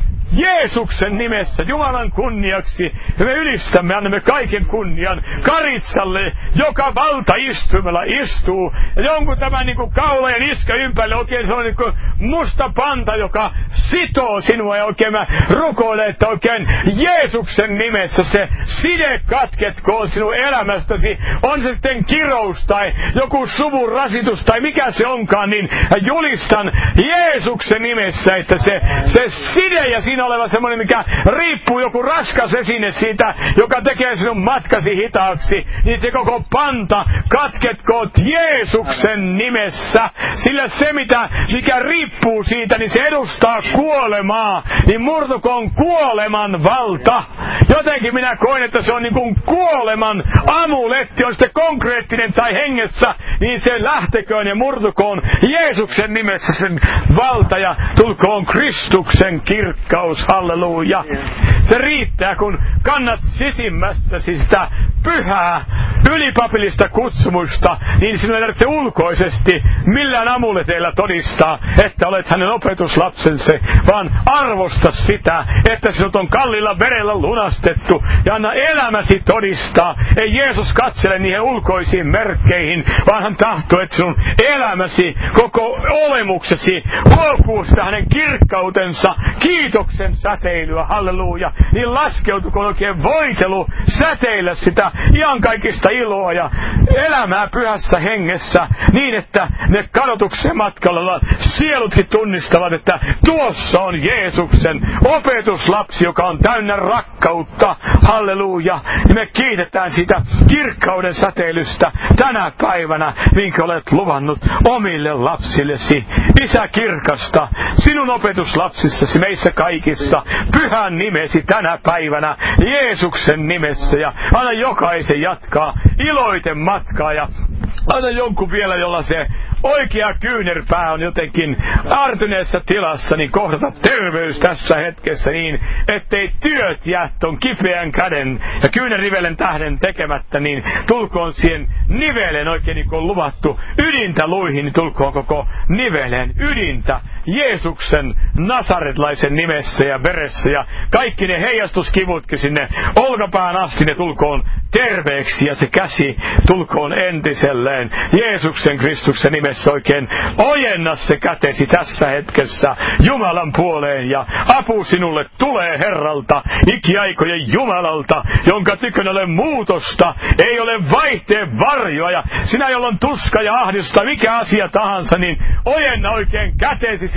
Jeesuksen nimessä, Jumalan kunniaksi. Ja me ylistämme, annamme kaiken kunnian Karitsalle, joka valtaistumella istuu. Ja jonkun tämän niin kuin kaula ja niska ympärille oikein se on niin kuin musta panta, joka sitoo sinua. Ja oikein mä rukoilen, että oikein Jeesuksen nimessä se side katketkoon sinun elämästäsi. On se sitten kirous tai joku suvun rasitus tai mikä se onkaan, niin julistan Jeesuksen nimessä, että se, se side ja siinä oleva semmoinen, mikä riippuu joku raskas esine siitä, joka tekee sinun matkasi hitaaksi, niin se koko panta katketkoot Jeesuksen nimessä, sillä se mitä, mikä riippuu siitä, niin se edustaa kuolemaa, niin murtukoon kuoleman valta. Jotenkin minä koen, että se on niin kuin kuoleman amuletti, on sitten konkreettinen tai hengessä, niin se lähteköön ja murtukoon Jeesuksen nimessä sen valta ja tulkoon Kristuksen kirkkaus. Halleluja. Se riittää, kun kannat sisimmästäsi sitä pyhää, ylipapillista kutsumusta, niin sinun ei tarvitse ulkoisesti millään amuleteilla todistaa, että olet hänen opetuslapsensa, vaan arvosta sitä, että sinut on kallilla verellä lunastettu, ja anna elämäsi todistaa. Ei Jeesus katsele niihin ulkoisiin merkkeihin, vaan hän tahtoo, että sinun elämäsi, koko olemuksesi huokuu sitä hänen kirkkautensa, kiitoksen säteilyä, halleluja, niin laskeutukoon oikein voitelu säteillä sitä iankaikkista iloa ja elämää pyhässä hengessä, niin että ne kadotuksen matkalla sielutkin tunnistavat, että tuossa on Jeesuksen opetuslapsi, joka on täynnä rakkautta, halleluja, ja me kiitetään sitä kirkkauden säteilystä tänä päivänä, minkä olet luvannut omille lapsillesi. Isä kirkasta, sinun opetuslapsissasi, meissä kaikissa, pyhän nimesi tänä päivänä, Jeesuksen nimessä, ja anna jokaisen jatkaa iloiten matkaa, ja anna jonkun vielä, jolla se oikea kyynärpää on jotenkin artyneessa tilassa, niin kohdata terveys tässä hetkessä niin, ettei työt jää ton kipeän käden ja kyynärivelen tähden tekemättä, niin tulkoon siihen niveleen oikein niin kuin on luvattu ydintä luihin, niin tulkoon koko niveleen ydintä Jeesuksen nasaretlaisen nimessä ja veressä, ja kaikki ne heijastuskivutkin sinne olkapään asti, ne tulkoon terveeksi, ja se käsi tulkoon entiselleen Jeesuksen Kristuksen nimessä. Oikein ojenna se kätesi tässä hetkessä Jumalan puoleen, ja apu sinulle tulee Herralta, ikiaikojen Jumalalta, jonka tykönä ole muutosta, ei ole vaihteen varjoa, ja sinä, jolla on tuska ja ahdistusta, mikä asia tahansa, niin ojenna oikein kätesi sinne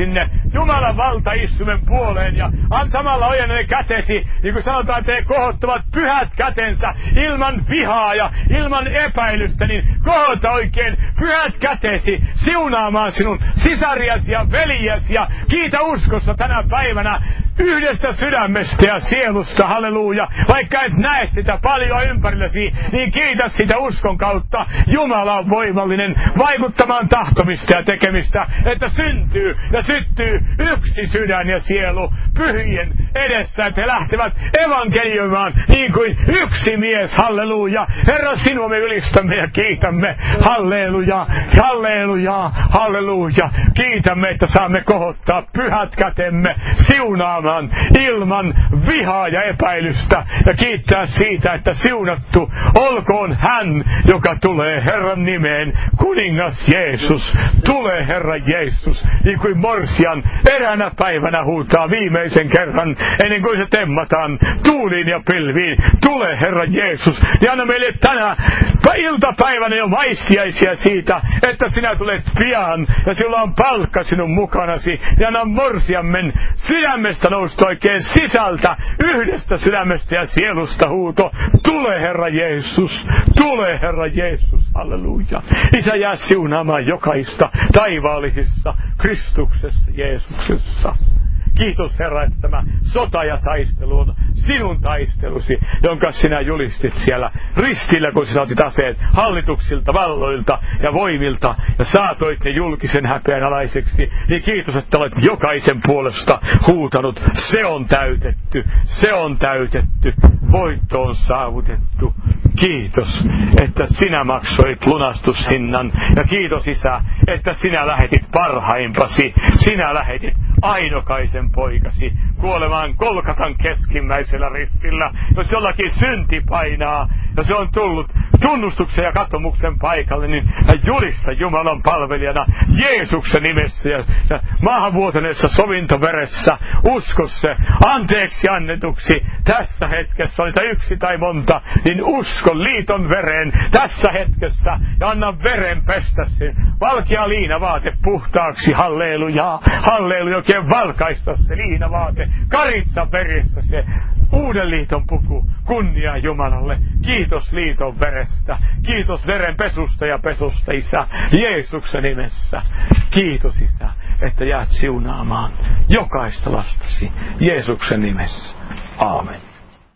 Jumalan valtaistuimen puoleen ja an samalla ojenna kätesi, niin kuin sanotaan, että he kohottavat pyhät kätensä ilman vihaa ja ilman epäilystä, niin kohota oikein pyhät kätesi siunaamaan sinun sisariasi ja veljiäsi ja kiitä uskossa tänä päivänä yhdestä sydämestä ja sielusta, halleluja. Vaikka et näe sitä paljon ympärilläsi, niin kiitä sitä uskon kautta. Jumala on voimallinen vaikuttamaan tahtomista ja tekemistä, että syntyy ja syttyy yksi sydän ja sielu pyhien edessä, että he lähtevät evankelioimaan niin kuin yksi mies, halleluja. Herra, sinua me ylistämme ja kiitämme, halleluja, halleluja, halleluja. Kiitämme, että saamme kohottaa pyhät kätemme siunaamaan ilman vihaa ja epäilystä ja kiittää siitä, että siunattu olkoon hän, joka tulee Herran nimeen, kuningas Jeesus. Tule Herra Jeesus, niin kuin morsian eräänä päivänä huutaa viimeisen kerran ennen kuin se temmataan tuuliin ja pilviin. Tule Herra Jeesus ja anna meille tänä iltapäivänä jo maistiaisia siitä, että sinä tulet pian ja sinulla on palkka sinun mukanasi ja anna morsiammen sydämestä nousta oikein sisältä yhdestä sydämestä ja sielusta huuto. Tule Herra Jeesus, tule Herra Jeesus, halleluja. Isä, jää siunaamaan jokaista taivaallisissa Kristuksessa Jeesuksessa. Kiitos Herra, että tämä sota ja taistelu on sinun taistelusi, jonka sinä julistit siellä ristillä, kun sinä otit aseet hallituksilta, valloilta ja voimilta ja saatoit ne julkisen häpeän alaiseksi. Niin kiitos, että olet jokaisen puolesta huutanut. Se on täytetty, se on täytetty, voitto on saavutettu. Kiitos, että sinä maksoit lunastushinnan ja kiitos Isä, että sinä lähetit parhaimpasi, sinä lähetit ainokaisen poikasi kuolemaan Golgatan keskimmäisellä ristillä. Jos jollakin synti painaa ja se on tullut tunnustuksen ja katsomuksen paikalle, niin julista Jumalan palvelijana Jeesuksen nimessä ja, ja maahanvuotaneessa sovintoveressä usko se anteeksi annetuksi tässä hetkessä, oli yksi tai monta, niin usko liiton vereen tässä hetkessä ja anna veren pestä sen valkea liinavaate puhtaaksi, halleluja, halleluja, oikein valkaista se liinavaate, karitsa veressä se uuden liiton puku, kunnia Jumalalle. Kiitos liiton verestä, kiitos veren pesusta ja pesusta, Isä, Jeesuksen nimessä. Kiitos Isä, että jäät siunaamaan jokaista lastasi Jeesuksen nimessä. Aamen.